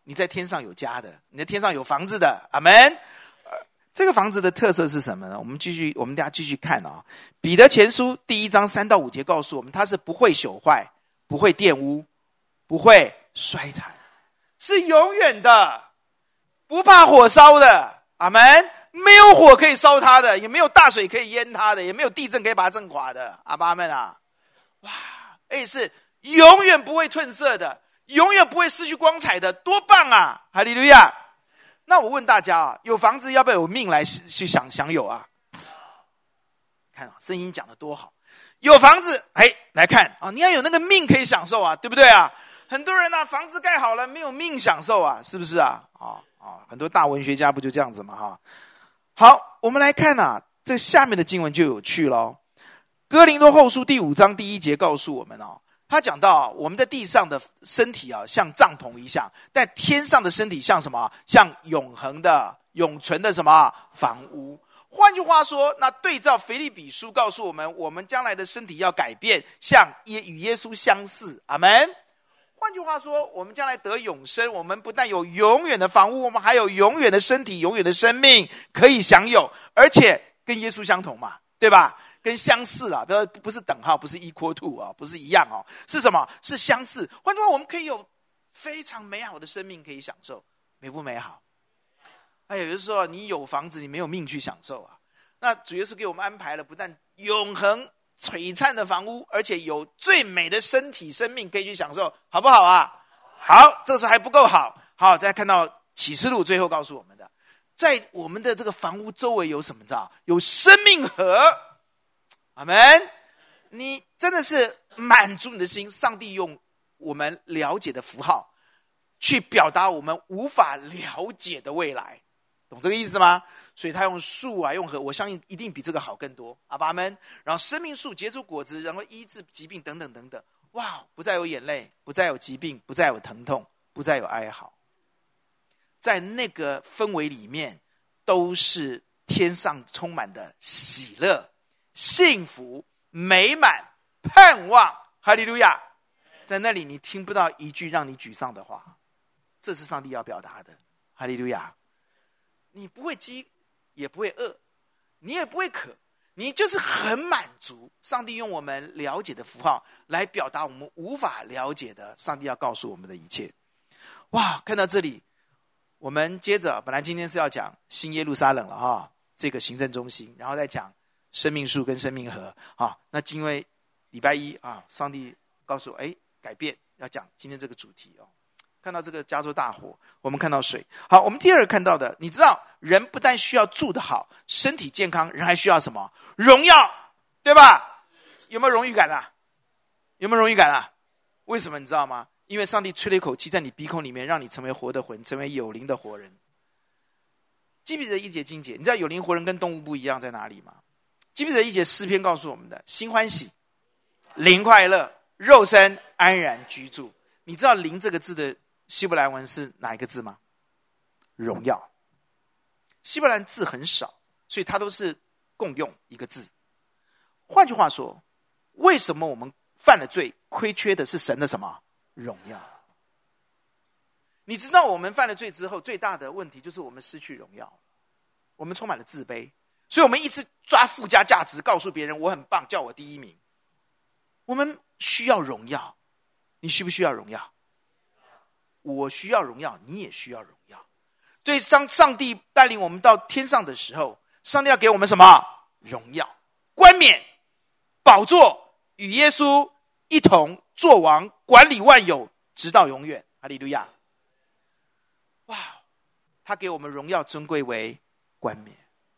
你在天上有家的，你在天上有房子的，阿门。这个房子的特色是什么呢？我们继续，我们大家继续看啊。彼得前书第一章三到五节告诉我们，它是不会朽坏，不会玷污，不会衰残，是永远的，不怕火烧的，阿门。没有火可以烧它的，也没有大水可以淹它的，也没有地震可以把它震垮的，阿爸们啊，哇，哎，是永远不会褪色的，永远不会失去光彩的，多棒啊！哈利路亚。那我问大家啊，有房子要不要有命来去享享有啊？看啊，声音讲得多好，有房子，哎，来看啊，你要有那个命可以享受啊，对不对啊？很多人啊，房子盖好了，没有命享受啊，是不是啊？啊啊，很多大文学家不就这样子吗？哈，好，我们来看啊，这下面的经文就有趣咯。哥林多后书第五章第一节告诉我们哦。他讲到啊，我们在地上的身体啊，像帐篷一样，但天上的身体像什么？像永恒的、永存的什么房屋？换句话说，那对照腓立比书告诉我们，我们将来的身体要改变，像耶与耶稣相似。阿们。换句话说，我们将来得永生，我们不但有永远的房屋，我们还有永远的身体、永远的生命可以享有，而且跟耶稣相同嘛，对吧？跟相似啊，不是等号，不是 equal to 啊，不是一样哦，是什么？是相似。换句话，我们可以有非常美好的生命可以享受，美不美好？哎，有的时候你有房子，你没有命去享受啊。那主耶稣给我们安排了，不但永恒璀璨的房屋，而且有最美的身体生命可以去享受，好不好啊？好，这时候还不够好。好，再看到启示录最后告诉我们的，在我们的这个房屋周围有什么？知道？有生命河。阿们，你真的是满足你的心。上帝用我们了解的符号去表达我们无法了解的未来，懂这个意思吗？所以他用树啊，用河，我相信一定比这个好更多。阿爸们，然后生命树结出果子，然后医治疾病等等等等。哇，不再有眼泪，不再有疾病，不再有疼痛，不再有哀嚎，在那个氛围里面，都是天上充满的喜乐、幸福、美满、盼望。哈利路亚！在那里你听不到一句让你沮丧的话，这是上帝要表达的。哈利路亚！你不会饥，也不会饿，你也不会渴，你就是很满足。上帝用我们了解的符号来表达我们无法了解的，上帝要告诉我们的一切。哇，看到这里，我们接着，本来今天是要讲新耶路撒冷了哈，这个行政中心，然后再讲生命树跟生命河啊。那因为礼拜一啊，上帝告诉我，哎，改变要讲今天这个主题哦。看到这个加州大火，我们看到水。好，我们第二个看到的，你知道人不但需要住得好，身体健康，人还需要什么？荣耀，对吧？有没有荣誉感啊？有没有荣誉感啊？为什么你知道吗？因为上帝吹了一口气在你鼻孔里面，让你成为活的魂，成为有灵的活人。记不记得一节经节？你知道有灵活人跟动物不一样在哪里吗？记不记得一节诗篇告诉我们的？心欢喜，灵快乐，肉身安然居住。你知道灵这个字的希伯来文是哪一个字吗？荣耀。希伯来字很少，所以它都是共用一个字。换句话说，为什么我们犯了罪，亏缺的是神的什么？荣耀。你知道我们犯了罪之后，最大的问题就是我们失去荣耀，我们充满了自卑，所以我们一直抓附加价值，告诉别人我很棒，叫我第一名。我们需要荣耀，你需不需要荣耀？我需要荣耀，你也需要荣耀。对，当上帝带领我们到天上的时候，上帝要给我们什么？荣耀、冠冕、宝座，与耶稣一同作王，管理万有，直到永远。哈利路亚！哇，他给我们荣耀尊贵为冠冕，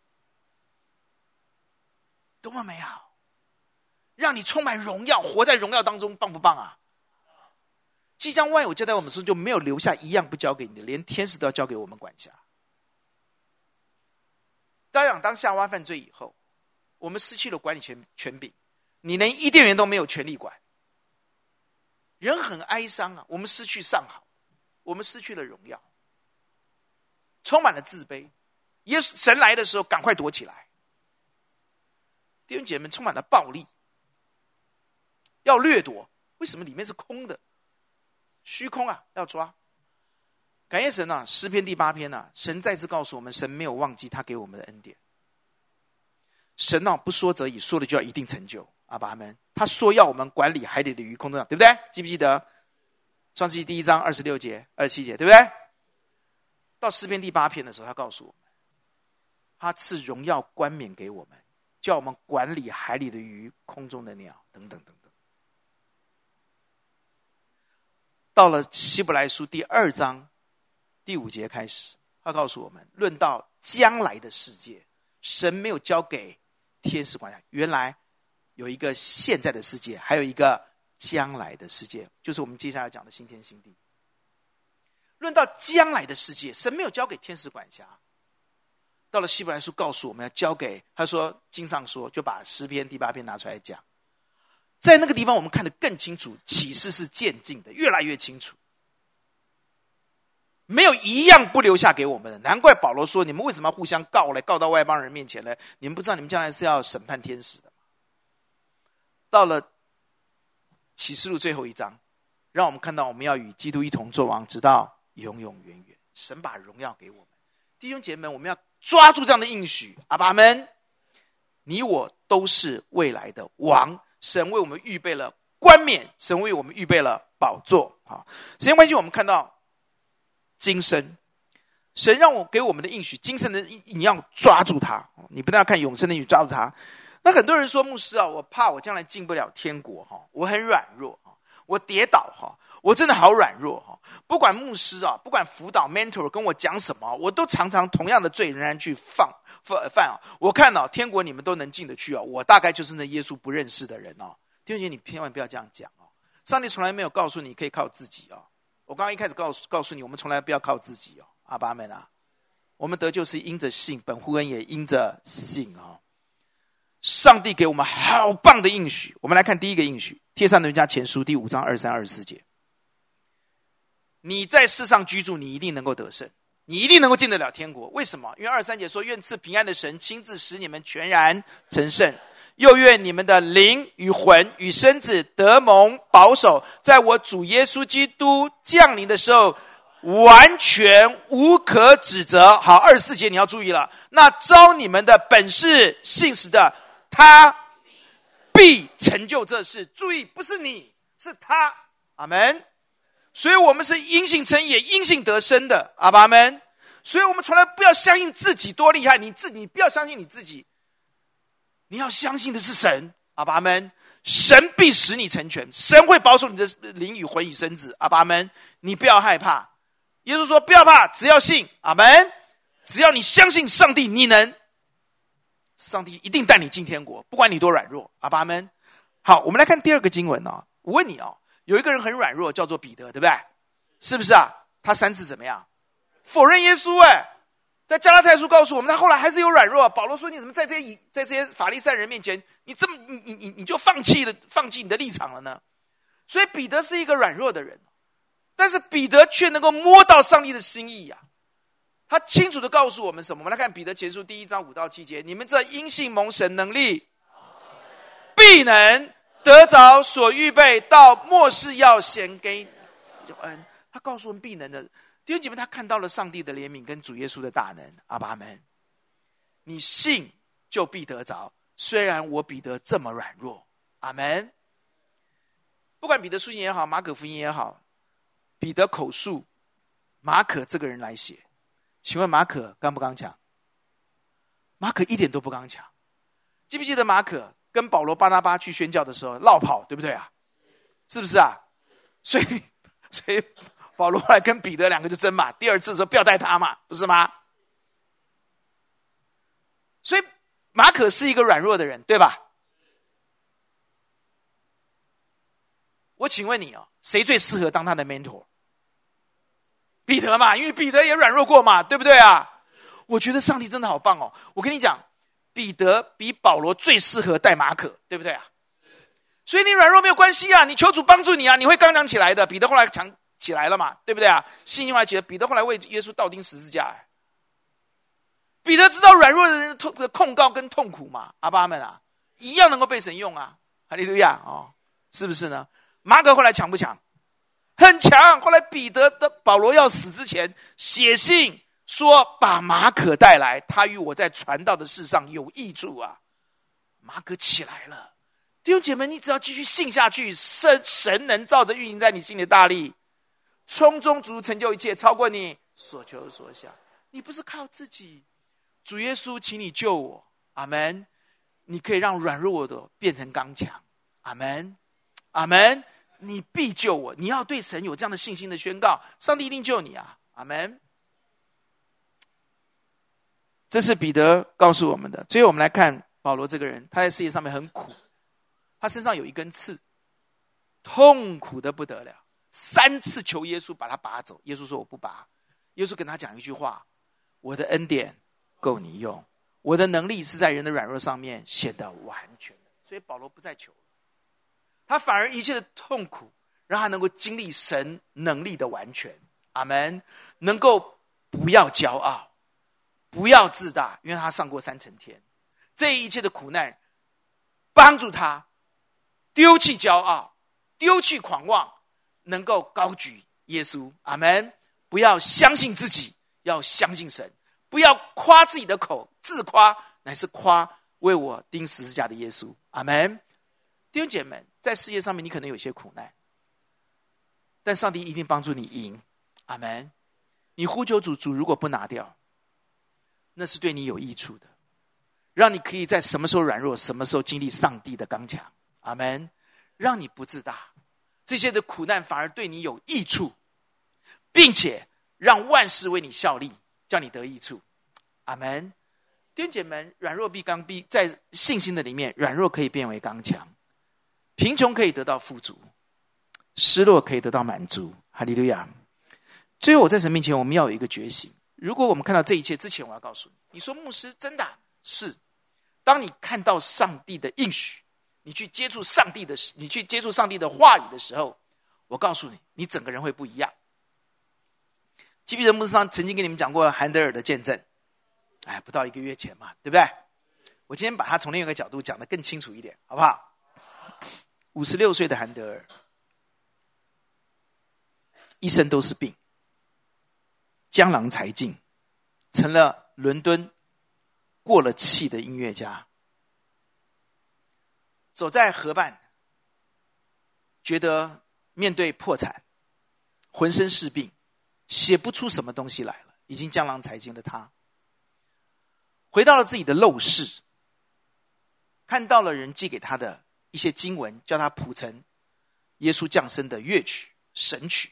多么美好！让你充满荣耀，活在荣耀当中，棒不棒啊？即将万有交代我们的时候，就没有留下一样不交给你的，连天使都要交给我们管辖。当然，当夏娃犯罪以后，我们失去了管理权权柄，你连伊甸园都没有权利管。人很哀伤啊，我们失去上好，我们失去了荣耀，充满了自卑。耶稣神来的时候，赶快躲起来。弟兄姐妹，充满了暴力，要掠夺。为什么里面是空的？虚空啊，要抓。 感谢神啊，诗篇第八篇啊，神再次告诉我们，神没有忘记他给我们的恩典。神啊，不说则已，说了就要一定成就。阿爸阿们。他说要我们管理海里的鱼、空中的，对不对？记不记得？创世纪第一章二十六节、二十七节，对不对？到诗篇第八篇的时候，他告诉我们，他赐荣耀冠冕给我们，叫我们管理海里的鱼、空中的鸟，等等等等。到了希伯来书第二章第五节开始，他告诉我们，论到将来的世界，神没有交给天使管辖，原来有一个现在的世界，还有一个将来的世界，就是我们接下来讲的新天新地。论到将来的世界，神没有交给天使管辖。到了希伯来书告诉我们要交给，他说经上说，就把诗篇第八篇拿出来讲。在那个地方我们看得更清楚，启示是渐进的，越来越清楚，没有一样不留下给我们的。难怪保罗说，你们为什么要互相告来，告到外邦人面前呢？你们不知道你们将来是要审判天使的。到了启示录最后一章，让我们看到我们要与基督一同作王，直到永永远远。神把荣耀给我们，弟兄姐妹们，我们要抓住这样的应许。阿爸们，你我都是未来的王，神为我们预备了冠冕，神为我们预备了宝座。好，时间关系，我们看到今生，神让我给我们的应许，今生的你要抓住它，你不但要看永生的应许，抓住它。那很多人说，牧师啊，我怕我将来进不了天国，我很软弱，我跌倒，我真的好软弱。不管牧师啊，不管辅导 mentor 跟我讲什么，我都常常同样的罪仍然去放犯。我看到天国你们都能进得去，我大概就是那耶稣不认识的人。弟兄姐妹，你千万不要这样讲。上帝从来没有告诉你可以靠自己。我刚刚一开始告诉告诉你，我们从来不要靠自己。阿爸们啊，我们得救是因着信，本乎恩也因着信。上帝给我们好棒的应许。我们来看第一个应许，帖撒罗尼迦前书第五章二十三、二十四节。你在世上居住，你一定能够得胜，你一定能够进得了天国。为什么？因为二十三节说，愿赐平安的神亲自使你们全然成圣，又愿你们的灵与魂与身子得蒙保守，在我主耶稣基督降临的时候完全无可指责。好，二十四节你要注意了，那招你们的本是信实的，他必成就这事。注意，不是你，是他。阿们。所以我们是因信称义，也因信得生的。阿爸们。所以我们从来不要相信自己多厉害，你自己你不要相信你自己，你要相信的是神。阿爸们。神必使你成全，神会保守你的灵与魂与身子。阿爸们。你不要害怕，耶稣说不要怕，只要信。阿们。只要你相信上帝，你能，上帝一定带你进天国，不管你多软弱。阿爸们。好，我们来看第二个经文。我问你，有一个人很软弱，叫做彼得，对不对？是不是啊？他三次怎么样？否认耶稣。哎，在加拉太书告诉我们，他后来还是有软弱。保罗说，你怎么在这些在这些法利赛人面前，你这么你你你就放弃了放弃你的立场了呢？所以彼得是一个软弱的人，但是彼得却能够摸到上帝的心意啊。他清楚地告诉我们什么？我们来看彼得前书第一章五到七节，你们这因信蒙神能力，必能得着所预备到末世要显给有恩。他告诉我们必能的。弟兄姐妹，他看到了上帝的怜悯跟主耶稣的大能。阿爸们，你信就必得着，虽然我彼得这么软弱。阿们。不管彼得书信也好，马可福音也好，彼得口述马可这个人来写，请问马可刚不刚强？马可一点都不刚强。记不记得马可跟保罗巴拿巴去宣教的时候落跑，对不对啊？是不是啊？所以所以保罗后来跟彼得两个就争嘛，第二次的时候不要带他嘛，不是吗？所以马可是一个软弱的人，对吧？我请问你哦，谁最适合当他的 mentor？ 彼得嘛，因为彼得也软弱过嘛，对不对啊？我觉得上帝真的好棒哦。我跟你讲，彼得比保罗最适合带马可，对不对啊？所以你软弱没有关系啊，你求主帮助你啊，你会刚强起来的。彼得后来强起来了嘛，对不对啊？信心后来觉得彼得后来为耶稣倒钉十字架。哎，彼得知道软弱的人的控告跟痛苦嘛，阿爸们啊，一样能够被神用啊，哈利路亚哦，是不是呢？马可后来强不强？ 很强。后来彼得的保罗要死之前，写信说把马可带来，他与我在传道的事上有益处啊。马可起来了。弟兄姐妹，你只要继续信下去，神神能照着运行在你心里的大力，充充足足成就一切，超过你所求所想。你不是靠自己，主耶稣请你救我，阿们。你可以让软弱的变成刚强，阿们，阿们。你必救我，你要对神有这样的信心的宣告，上帝一定救你啊，阿们。这是彼得告诉我们的。最后我们来看保罗这个人，他在世界上面很苦，他身上有一根刺，痛苦的不得了，三次求耶稣把他拔走，耶稣说我不拔。耶稣跟他讲一句话，我的恩典够你用，我的能力是在人的软弱上面显得完全的。所以保罗不再求了，他反而一切的痛苦让他能够经历神能力的完全，阿们。能够不要骄傲，不要自大，因为他上过三层天，这一切的苦难帮助他丢弃骄傲，丢弃狂妄，能够高举耶稣，阿们。不要相信自己，要相信神。不要夸自己的口，自夸乃是夸为我钉十字架的耶稣，阿们。弟兄姐妹，在世界上面你可能有些苦难，但上帝一定帮助你赢，阿们。你呼求主，主如果不拿掉，那是对你有益处的，让你可以在什么时候软弱，什么时候经历上帝的刚强，阿们。让你不自大，这些的苦难反而对你有益处，并且让万事为你效力，叫你得益处，阿们。弟兄姐妹，软弱必刚，必在信心的里面，软弱可以变为刚强，贫穷可以得到富足，失落可以得到满足，哈利路亚。最后我在神面前我们要有一个觉醒，如果我们看到这一切之前，我要告诉你，你说牧师真的是，当你看到上帝的应许，你去接触上帝的你去接触上帝的话语的时候，我告诉你，你整个人会不一样。记不记得牧师上曾经跟你们讲过韩德尔的见证？哎，不到一个月前嘛，对不对？我今天把他从另一个角度讲得更清楚一点，好不好？五十六岁的韩德尔，一生都是病，江郎才尽，成了伦敦过了气的音乐家。走在河畔，觉得面对破产，浑身是病，写不出什么东西来了，已经江郎才尽的他，回到了自己的陋室，看到了人寄给他的一些经文，叫他谱成耶稣降生的乐曲、神曲。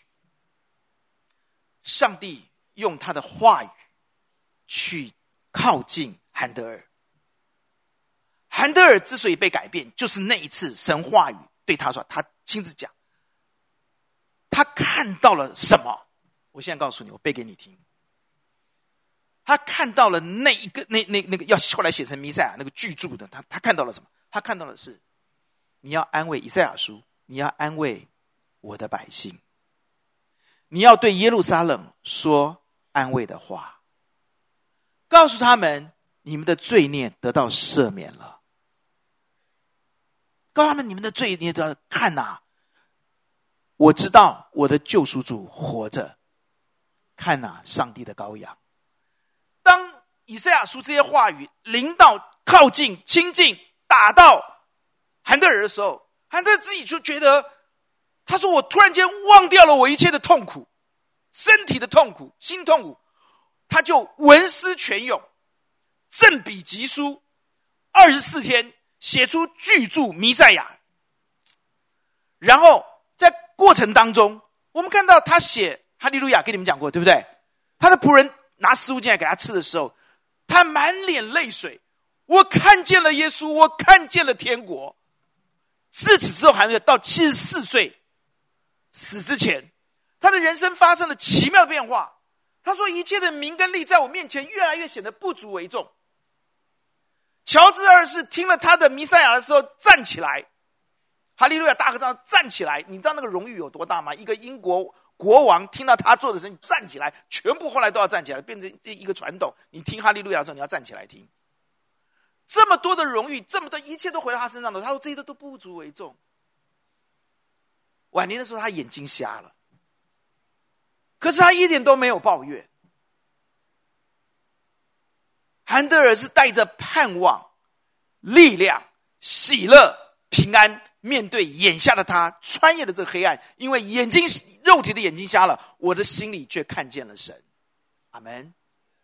上帝用他的话语去靠近韩德尔。韩德尔之所以被改变，就是那一次神话语对他说，他亲自讲，他看到了什么？我现在告诉你，我背给你听。他看到了那一个那那那个要后来写成弥赛亚那个巨著的，他他看到了什么？他看到的是，你要安慰以赛亚书，你要安慰我的百姓，你要对耶路撒冷说安慰的话，告诉他们你们的罪孽得到赦免了，告诉他们你们的罪孽得到看哪，我知道我的救赎主活着，看哪，上帝的羔羊。当以赛亚书这些话语临到靠近亲近打到韩德尔的时候，韩德尔自己就觉得，他说我突然间忘掉了我一切的痛苦，身体的痛苦，心痛苦，他就文思泉涌，振笔疾书，二十四天写出巨著弥赛亚。然后在过程当中，我们看到他写哈利路亚，跟你们讲过对不对？他的仆人拿食物进来给他吃的时候，他满脸泪水，我看见了耶稣，我看见了天国。自此之后，韩德尔到七十四岁死之前，他的人生发生了奇妙的变化。他说，一切的名跟利在我面前越来越显得不足为重。乔治二世听了他的弥赛亚的时候站起来，哈利路亚大合唱站起来，你知道那个荣誉有多大吗？一个英国国王听到他做的事情站起来，全部后来都要站起来，变成一个传统，你听哈利路亚的时候你要站起来听。这么多的荣誉，这么多一切都回到他身上的，他说这些都不足为重。晚年的时候他眼睛瞎了， 可是他一点都没有抱怨。韩德尔是带着盼望、力量、喜乐、平安，面对眼下的他穿越了这个黑暗，因为眼睛肉体的眼睛瞎了，我的心里却看见了神。阿们。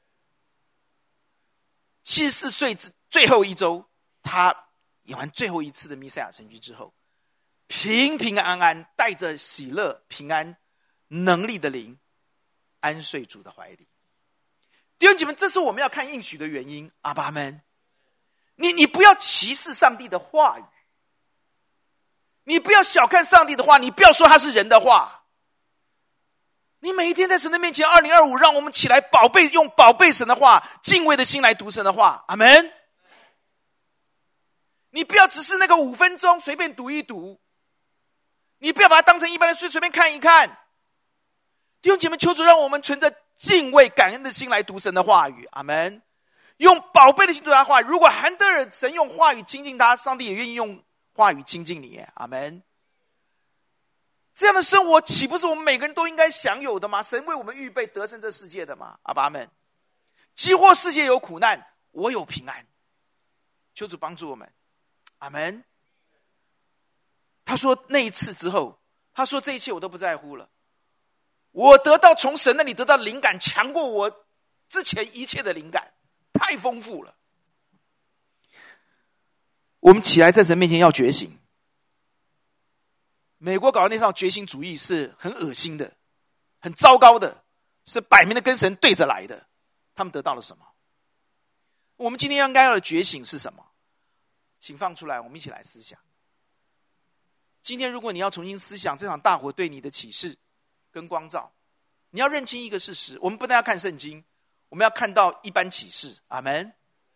七十四岁最后一周，他演完最后一次的弥赛亚神迹之后，平平安安带着喜乐、平安、能力的灵安睡主的怀里。弟兄姐妹，这是我们要看应许的原因。阿爸们，你你不要歧视上帝的话语，你不要小看上帝的话，你不要说他是人的话。你每一天在神的面前，二零二五让我们起来宝贝，用宝贝神的话，敬畏的心来读神的话。阿们。你不要只是那个五分钟随便读一读，你不要把它当成一般的书随便看一看。弟兄姐妹，求主让我们存着敬畏感恩的心来读神的话语。阿们。用宝贝的心读他话语。如果韩德尔神用话语亲近他，上帝也愿意用话语亲近你。阿们。这样的生活岂不是我们每个人都应该享有的吗？神为我们预备得胜这世界的吗？阿爸们。即或世界有苦难，我有平安。求主帮助我们。阿们。他说那一次之后，他说这一切我都不在乎了，我得到从神那里得到的灵感强过我之前一切的灵感，太丰富了。我们起来在神面前要觉醒。美国搞的那套觉醒主义是很恶心的，很糟糕的，是摆明的跟神对着来的。他们得到了什么？我们今天应该要的觉醒是什么？请放出来，我们一起来思想。今天如果你要重新思想这场大火对你的启示跟光照，你要认清一个事实，我们不但要看圣经，我们要看到一般启示。阿们。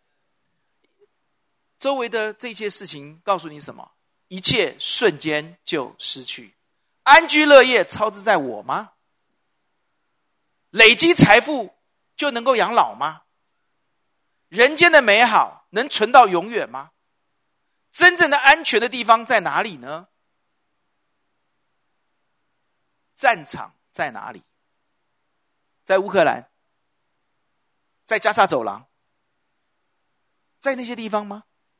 周围的这些事情告诉你什么？一切瞬间就失去。安居乐业操之在我吗？累积财富就能够养老吗？人间的美好能存到永远吗？真正的安全的地方在哪里呢？战场在哪里？在乌克兰？在加沙走廊？在那些地方吗？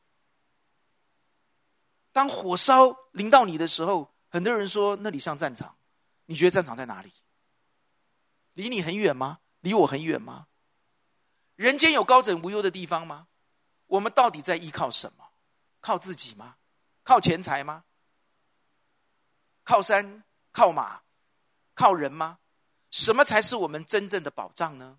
当火烧临到你的时候，很多人说那里像战场，你觉得战场在哪里？离你很远吗？离我很远吗？人间有高枕无忧的地方吗？我们到底在依靠什么？靠自己吗？靠钱财吗？靠山靠马靠人吗？什么才是我们真正的保障呢？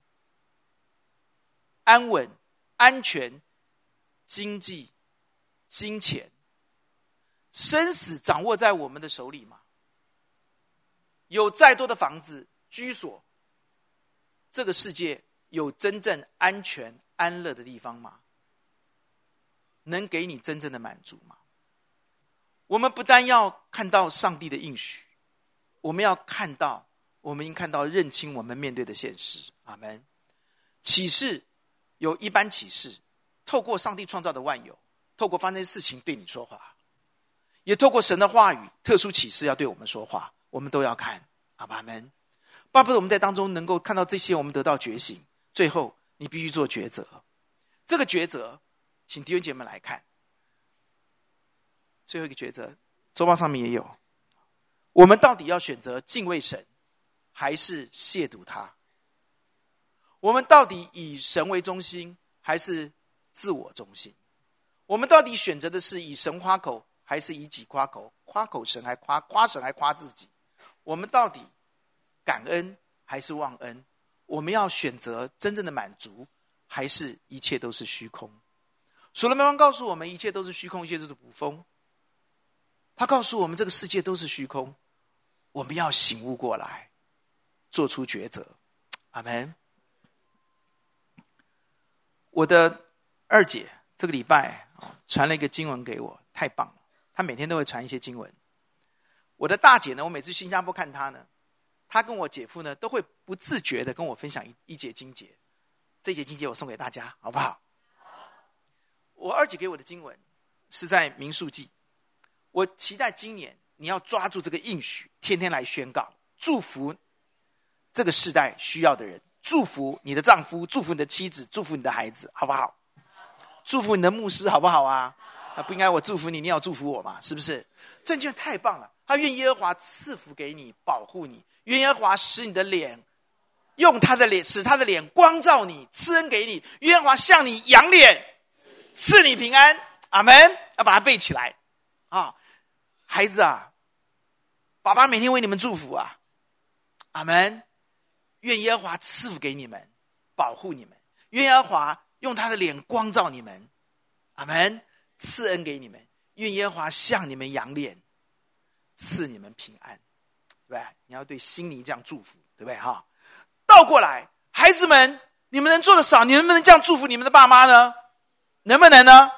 安稳、安全、经济、金钱，生死掌握在我们的手里吗？有再多的房子居所，这个世界有真正安全安乐的地方吗？能给你真正的满足吗？我们不但要看到上帝的应许，我们要看到，我们应看到认清我们面对的现实。阿们。启示有一般启示，透过上帝创造的万有，透过发生事情对你说话，也透过神的话语特殊启示要对我们说话，我们都要看。阿们。巴不得我们在当中能够看到这些，我们得到觉醒。最后你必须做抉择，这个抉择请弟兄姐妹来看。最后一个抉择，周报上面也有，我们到底要选择敬畏神还是亵渎他？我们到底以神为中心还是自我中心？我们到底选择的是以神夸口还是以己夸口？夸口神还夸夸神还夸自己？我们到底感恩还是忘恩？我们要选择真正的满足，还是一切都是虚空？所罗门王告诉我们，一切都是虚空，一切都是捕风。他告诉我们，这个世界都是虚空，我们要醒悟过来，做出抉择。阿们。我的二姐这个礼拜传了一个经文给我，太棒了。她每天都会传一些经文。我的大姐呢，我每次去新加坡看她呢，她跟我姐夫呢都会不自觉的跟我分享一一节经节。这一节经节我送给大家，好不好？我二姐给我的经文是在民数记。我期待今年你要抓住这个应许，天天来宣告祝福这个世代需要的人，祝福你的丈夫，祝福你的妻子，祝福你的孩子，好不好？祝福你的牧师，好不好啊？啊，不应该我祝福你，你要祝福我嘛？是不是？这句太棒了！他愿耶和华赐福给你，保护你；愿耶和华使你的脸，用他的脸使他的脸光照你，赐恩给你；愿耶和华向你扬脸，赐你平安。阿们！要把它背起来啊，孩子啊，爸爸每天为你们祝福啊。阿们！愿耶和华赐福给你们，保护你们；愿耶和华用他的脸光照你们。阿们！赐恩给你们，愿耶和华向你们扬脸，赐你们平安，对不对？你要对心灵这样祝福，对不对？哈，倒过来，孩子们，你们能做得少，你能不能这样祝福你们的爸妈呢？能不能呢？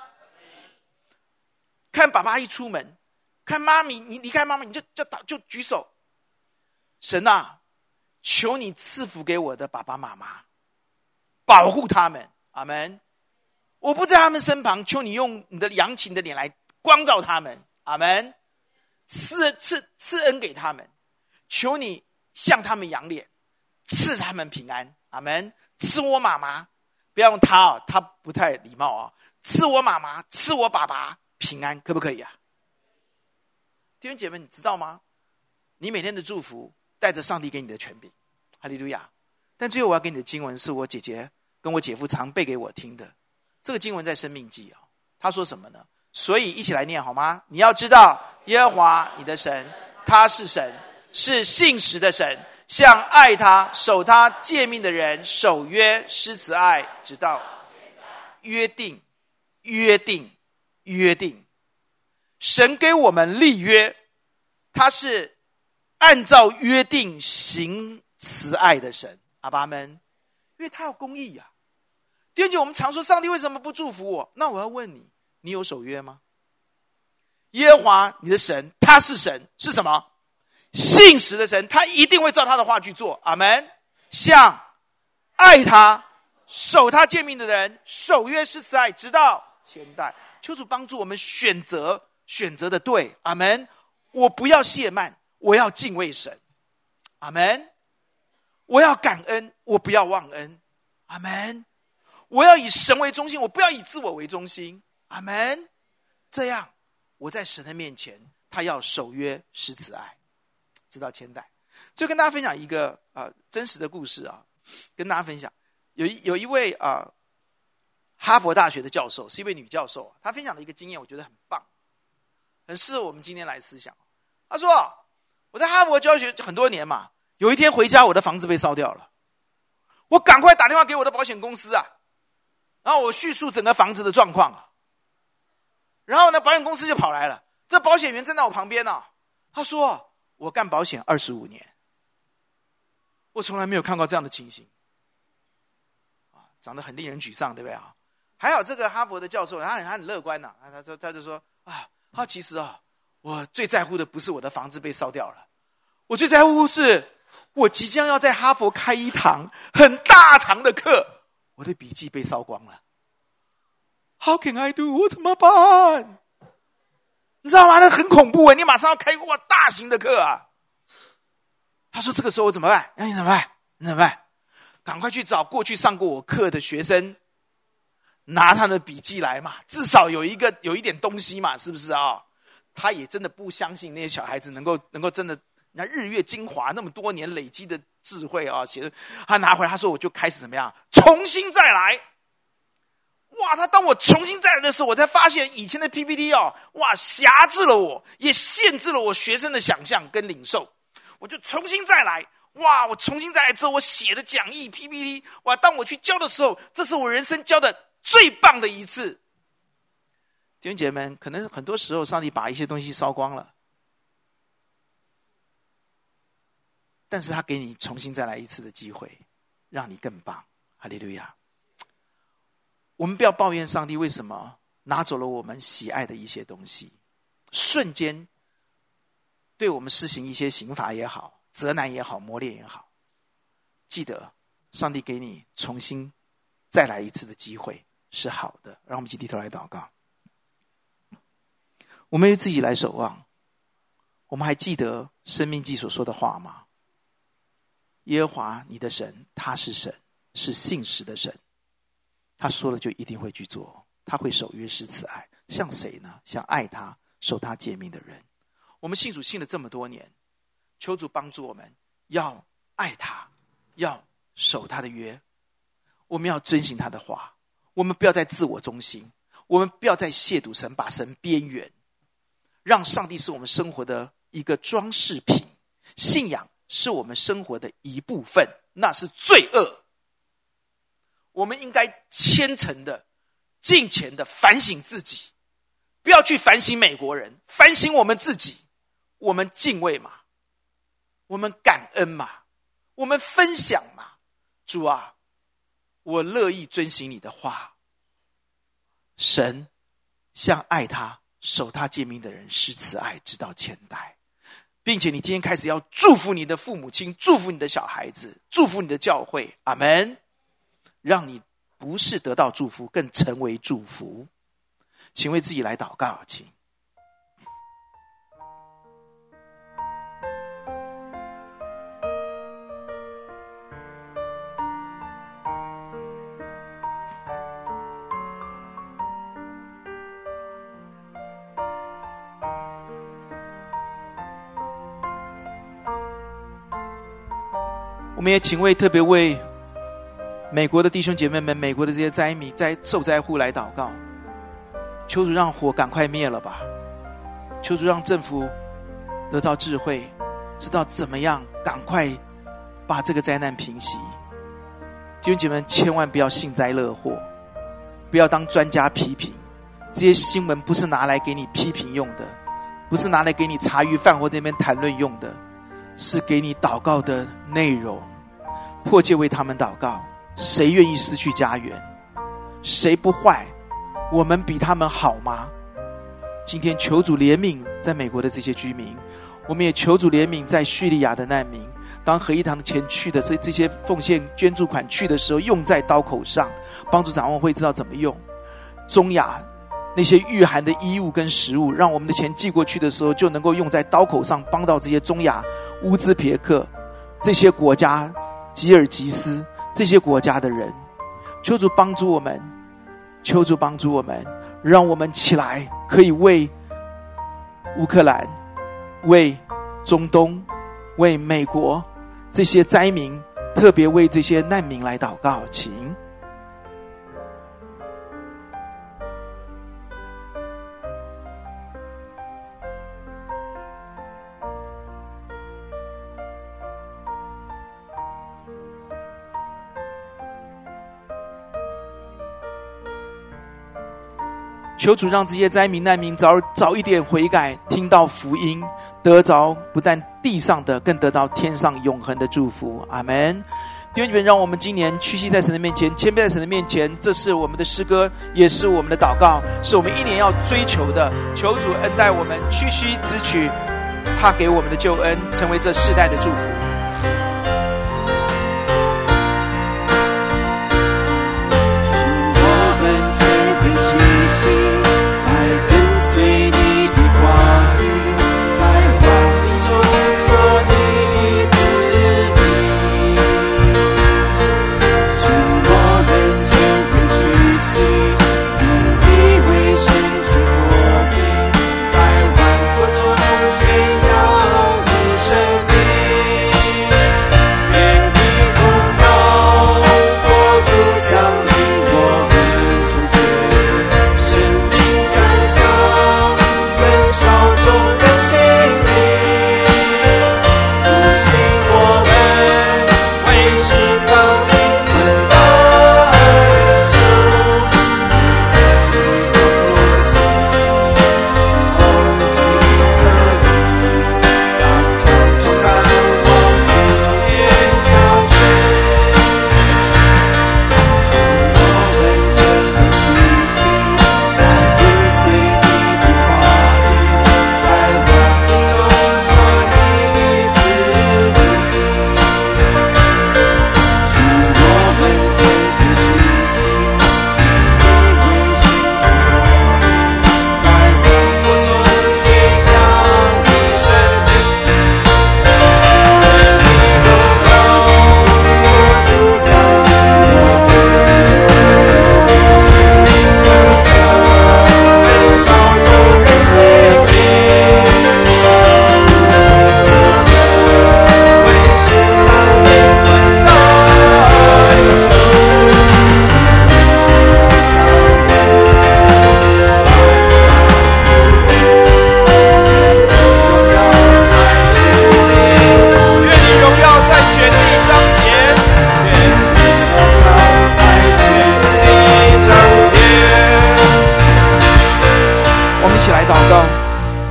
看爸爸一出门，看妈咪，你离开妈咪，你就就打就举手，神啊，求你赐福给我的爸爸妈妈，保护他们，阿们。我不在他们身旁，求你用你的扬起的脸来光照他们，阿们。赐赐赐恩给他们，求你向他们扬脸，赐他们平安，阿们。赐我妈妈，不要用他哦，他不太礼貌啊、哦。赐我妈妈，赐我爸爸平安，可不可以啊？弟兄姐妹，你知道吗？你每天的祝福带着上帝给你的权柄，哈利路亚。但最后我要给你的经文是我姐姐跟我姐夫常背给我听的。这个经文在申命记啊，他说什么呢？所以一起来念好吗？你要知道耶和华你的神，他是神，是信实的神，向爱他守他诫命的人守约施慈爱，直到约定约定约定。神给我们立约，他是按照约定行慈爱的神，阿爸们，因为他有公义啊。弟兄姐妹，我们常说上帝为什么不祝福我？那我要问你，你有守约吗？耶和华你的神，他是神，是什么？信实的神，他一定会照他的话去做。阿们。向爱他守他诫命的人守约施慈爱，直到千代。求主帮助我们选择选择的对。阿们。我不要懈慢，我要敬畏神。阿们。我要感恩，我不要忘恩。阿们。我要以神为中心，我不要以自我为中心。阿们。这样我在神的面前，他要守约施慈爱，直到千代。就跟大家分享一个、呃、真实的故事啊，跟大家分享。有一有一位、呃、哈佛大学的教授，是一位女教授，她分享了一个经验，我觉得很棒，很适合我们今天来思想。她说，我在哈佛教学很多年嘛，有一天回家，我的房子被烧掉了，我赶快打电话给我的保险公司啊，然后我叙述整个房子的状况啊，然后呢，保险公司就跑来了，这保险员站在我旁边呢、啊，他说，我干保险二十五年，我从来没有看过这样的情形，啊，长得很令人沮丧，对不对啊？还好这个哈佛的教授，他很他很乐观呐、啊，他说他就说啊，他其实啊，我最在乎的不是我的房子被烧掉了，我最在乎是我即将要在哈佛开一堂很大堂的课，我的笔记被烧光了。How can I do？ 我怎么办？你知道吗？那很恐怖啊！你马上要开哇大型的课啊！他说：“这个时候我怎么办？那你怎么办？你怎么办？赶快去找过去上过我课的学生，拿他的笔记来嘛，至少有一个有一点东西嘛，是不是啊、哦？他也真的不相信那些小孩子能够能够真的，那日月精华那么多年累积的智慧啊、哦，写的他拿回来，他说我就开始怎么样，重新再来。”哇！他当我重新再来的时候，我才发现以前的 P P T 哦，哇，辖制了我，也限制了我学生的想象跟领受。我就重新再来，哇！我重新再来之后，我写的讲义 P P T， 哇！当我去教的时候，这是我人生教的最棒的一次。弟兄姐妹们，可能很多时候上帝把一些东西烧光了，但是他给你重新再来一次的机会，让你更棒。哈利路亚。我们不要抱怨上帝为什么拿走了我们喜爱的一些东西，瞬间对我们施行一些刑罚也好，责难也好，磨练也好。记得上帝给你重新再来一次的机会是好的。让我们一起低头来祷告。我们为自己来守望，我们还记得申命记所说的话吗？ 耶和华你的神，他是神，是信实的神。他说了就一定会去做，他会守约施慈爱。像谁呢？像爱他、守他诫命的人。我们信主信了这么多年，求主帮助我们，要爱他，要守他的约。我们要遵行他的话，我们不要再自我中心，我们不要再亵渎神，把神边缘，让上帝是我们生活的一个装饰品，信仰是我们生活的一部分，那是罪恶。我们应该虔诚的、敬虔的反省自己，不要去反省美国人，反省我们自己。我们敬畏嘛，我们感恩嘛，我们分享嘛。主啊，我乐意遵行你的话。神向爱他、守他诫命的人施慈爱，直到千代。并且你今天开始要祝福你的父母亲，祝福你的小孩子，祝福你的教会。阿们。让你不是得到祝福，更成为祝福。请为自己来祷告，请。我们也请为特别为美国的弟兄姐妹们，美国的这些灾民、灾受灾户来祷告，求主让火赶快灭了吧，求主让政府得到智慧，知道怎么样赶快把这个灾难平息。弟兄姐妹们，千万不要幸灾乐祸，不要当专家批评，这些新闻不是拿来给你批评用的，不是拿来给你茶余饭后这边谈论用的，是给你祷告的内容。迫切为他们祷告。谁愿意失去家园？谁不坏？我们比他们好吗？今天求主怜悯在美国的这些居民，我们也求主怜悯在叙利亚的难民。当合一堂的钱去的这这些奉献捐助款去的时候，用在刀口上，帮助长老会知道怎么用。中亚那些御寒的衣物跟食物，让我们的钱寄过去的时候就能够用在刀口上，帮到这些中亚乌兹别克这些国家，吉尔吉斯这些国家的人。求主帮助我们，求主帮助我们，让我们起来可以为乌克兰、为中东、为美国这些灾民，特别为这些难民来祷告。请求主让这些灾民难民早早一点悔改，听到福音，得着不但地上的，更得到天上永恒的祝福。阿们。弟兄姐妹，让我们今年屈膝在神的面前，谦卑在神的面前，这是我们的诗歌，也是我们的祷告，是我们一年要追求的。求主恩待我们，屈膝支取他给我们的救恩，成为这世代的祝福。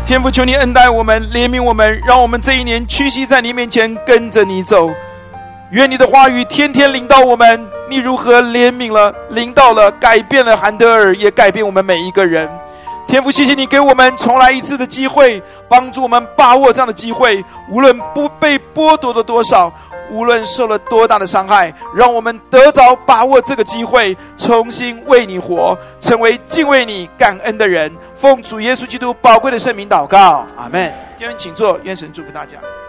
天父，求你恩待我们，怜悯我们，让我们这一年屈膝在你面前，跟着你走。愿你的话语天天领导我们，你如何怜悯了、领导了、改变了韩德尔，也改变我们每一个人。天父，谢谢你给我们重来一次的机会，帮助我们把握这样的机会，无论不被剥夺的多少，无论受了多大的伤害，让我们得着把握这个机会，重新为你活，成为敬畏你、感恩的人。奉主耶稣基督宝贵的圣名祷告，阿们。弟兄请坐，愿神祝福大家。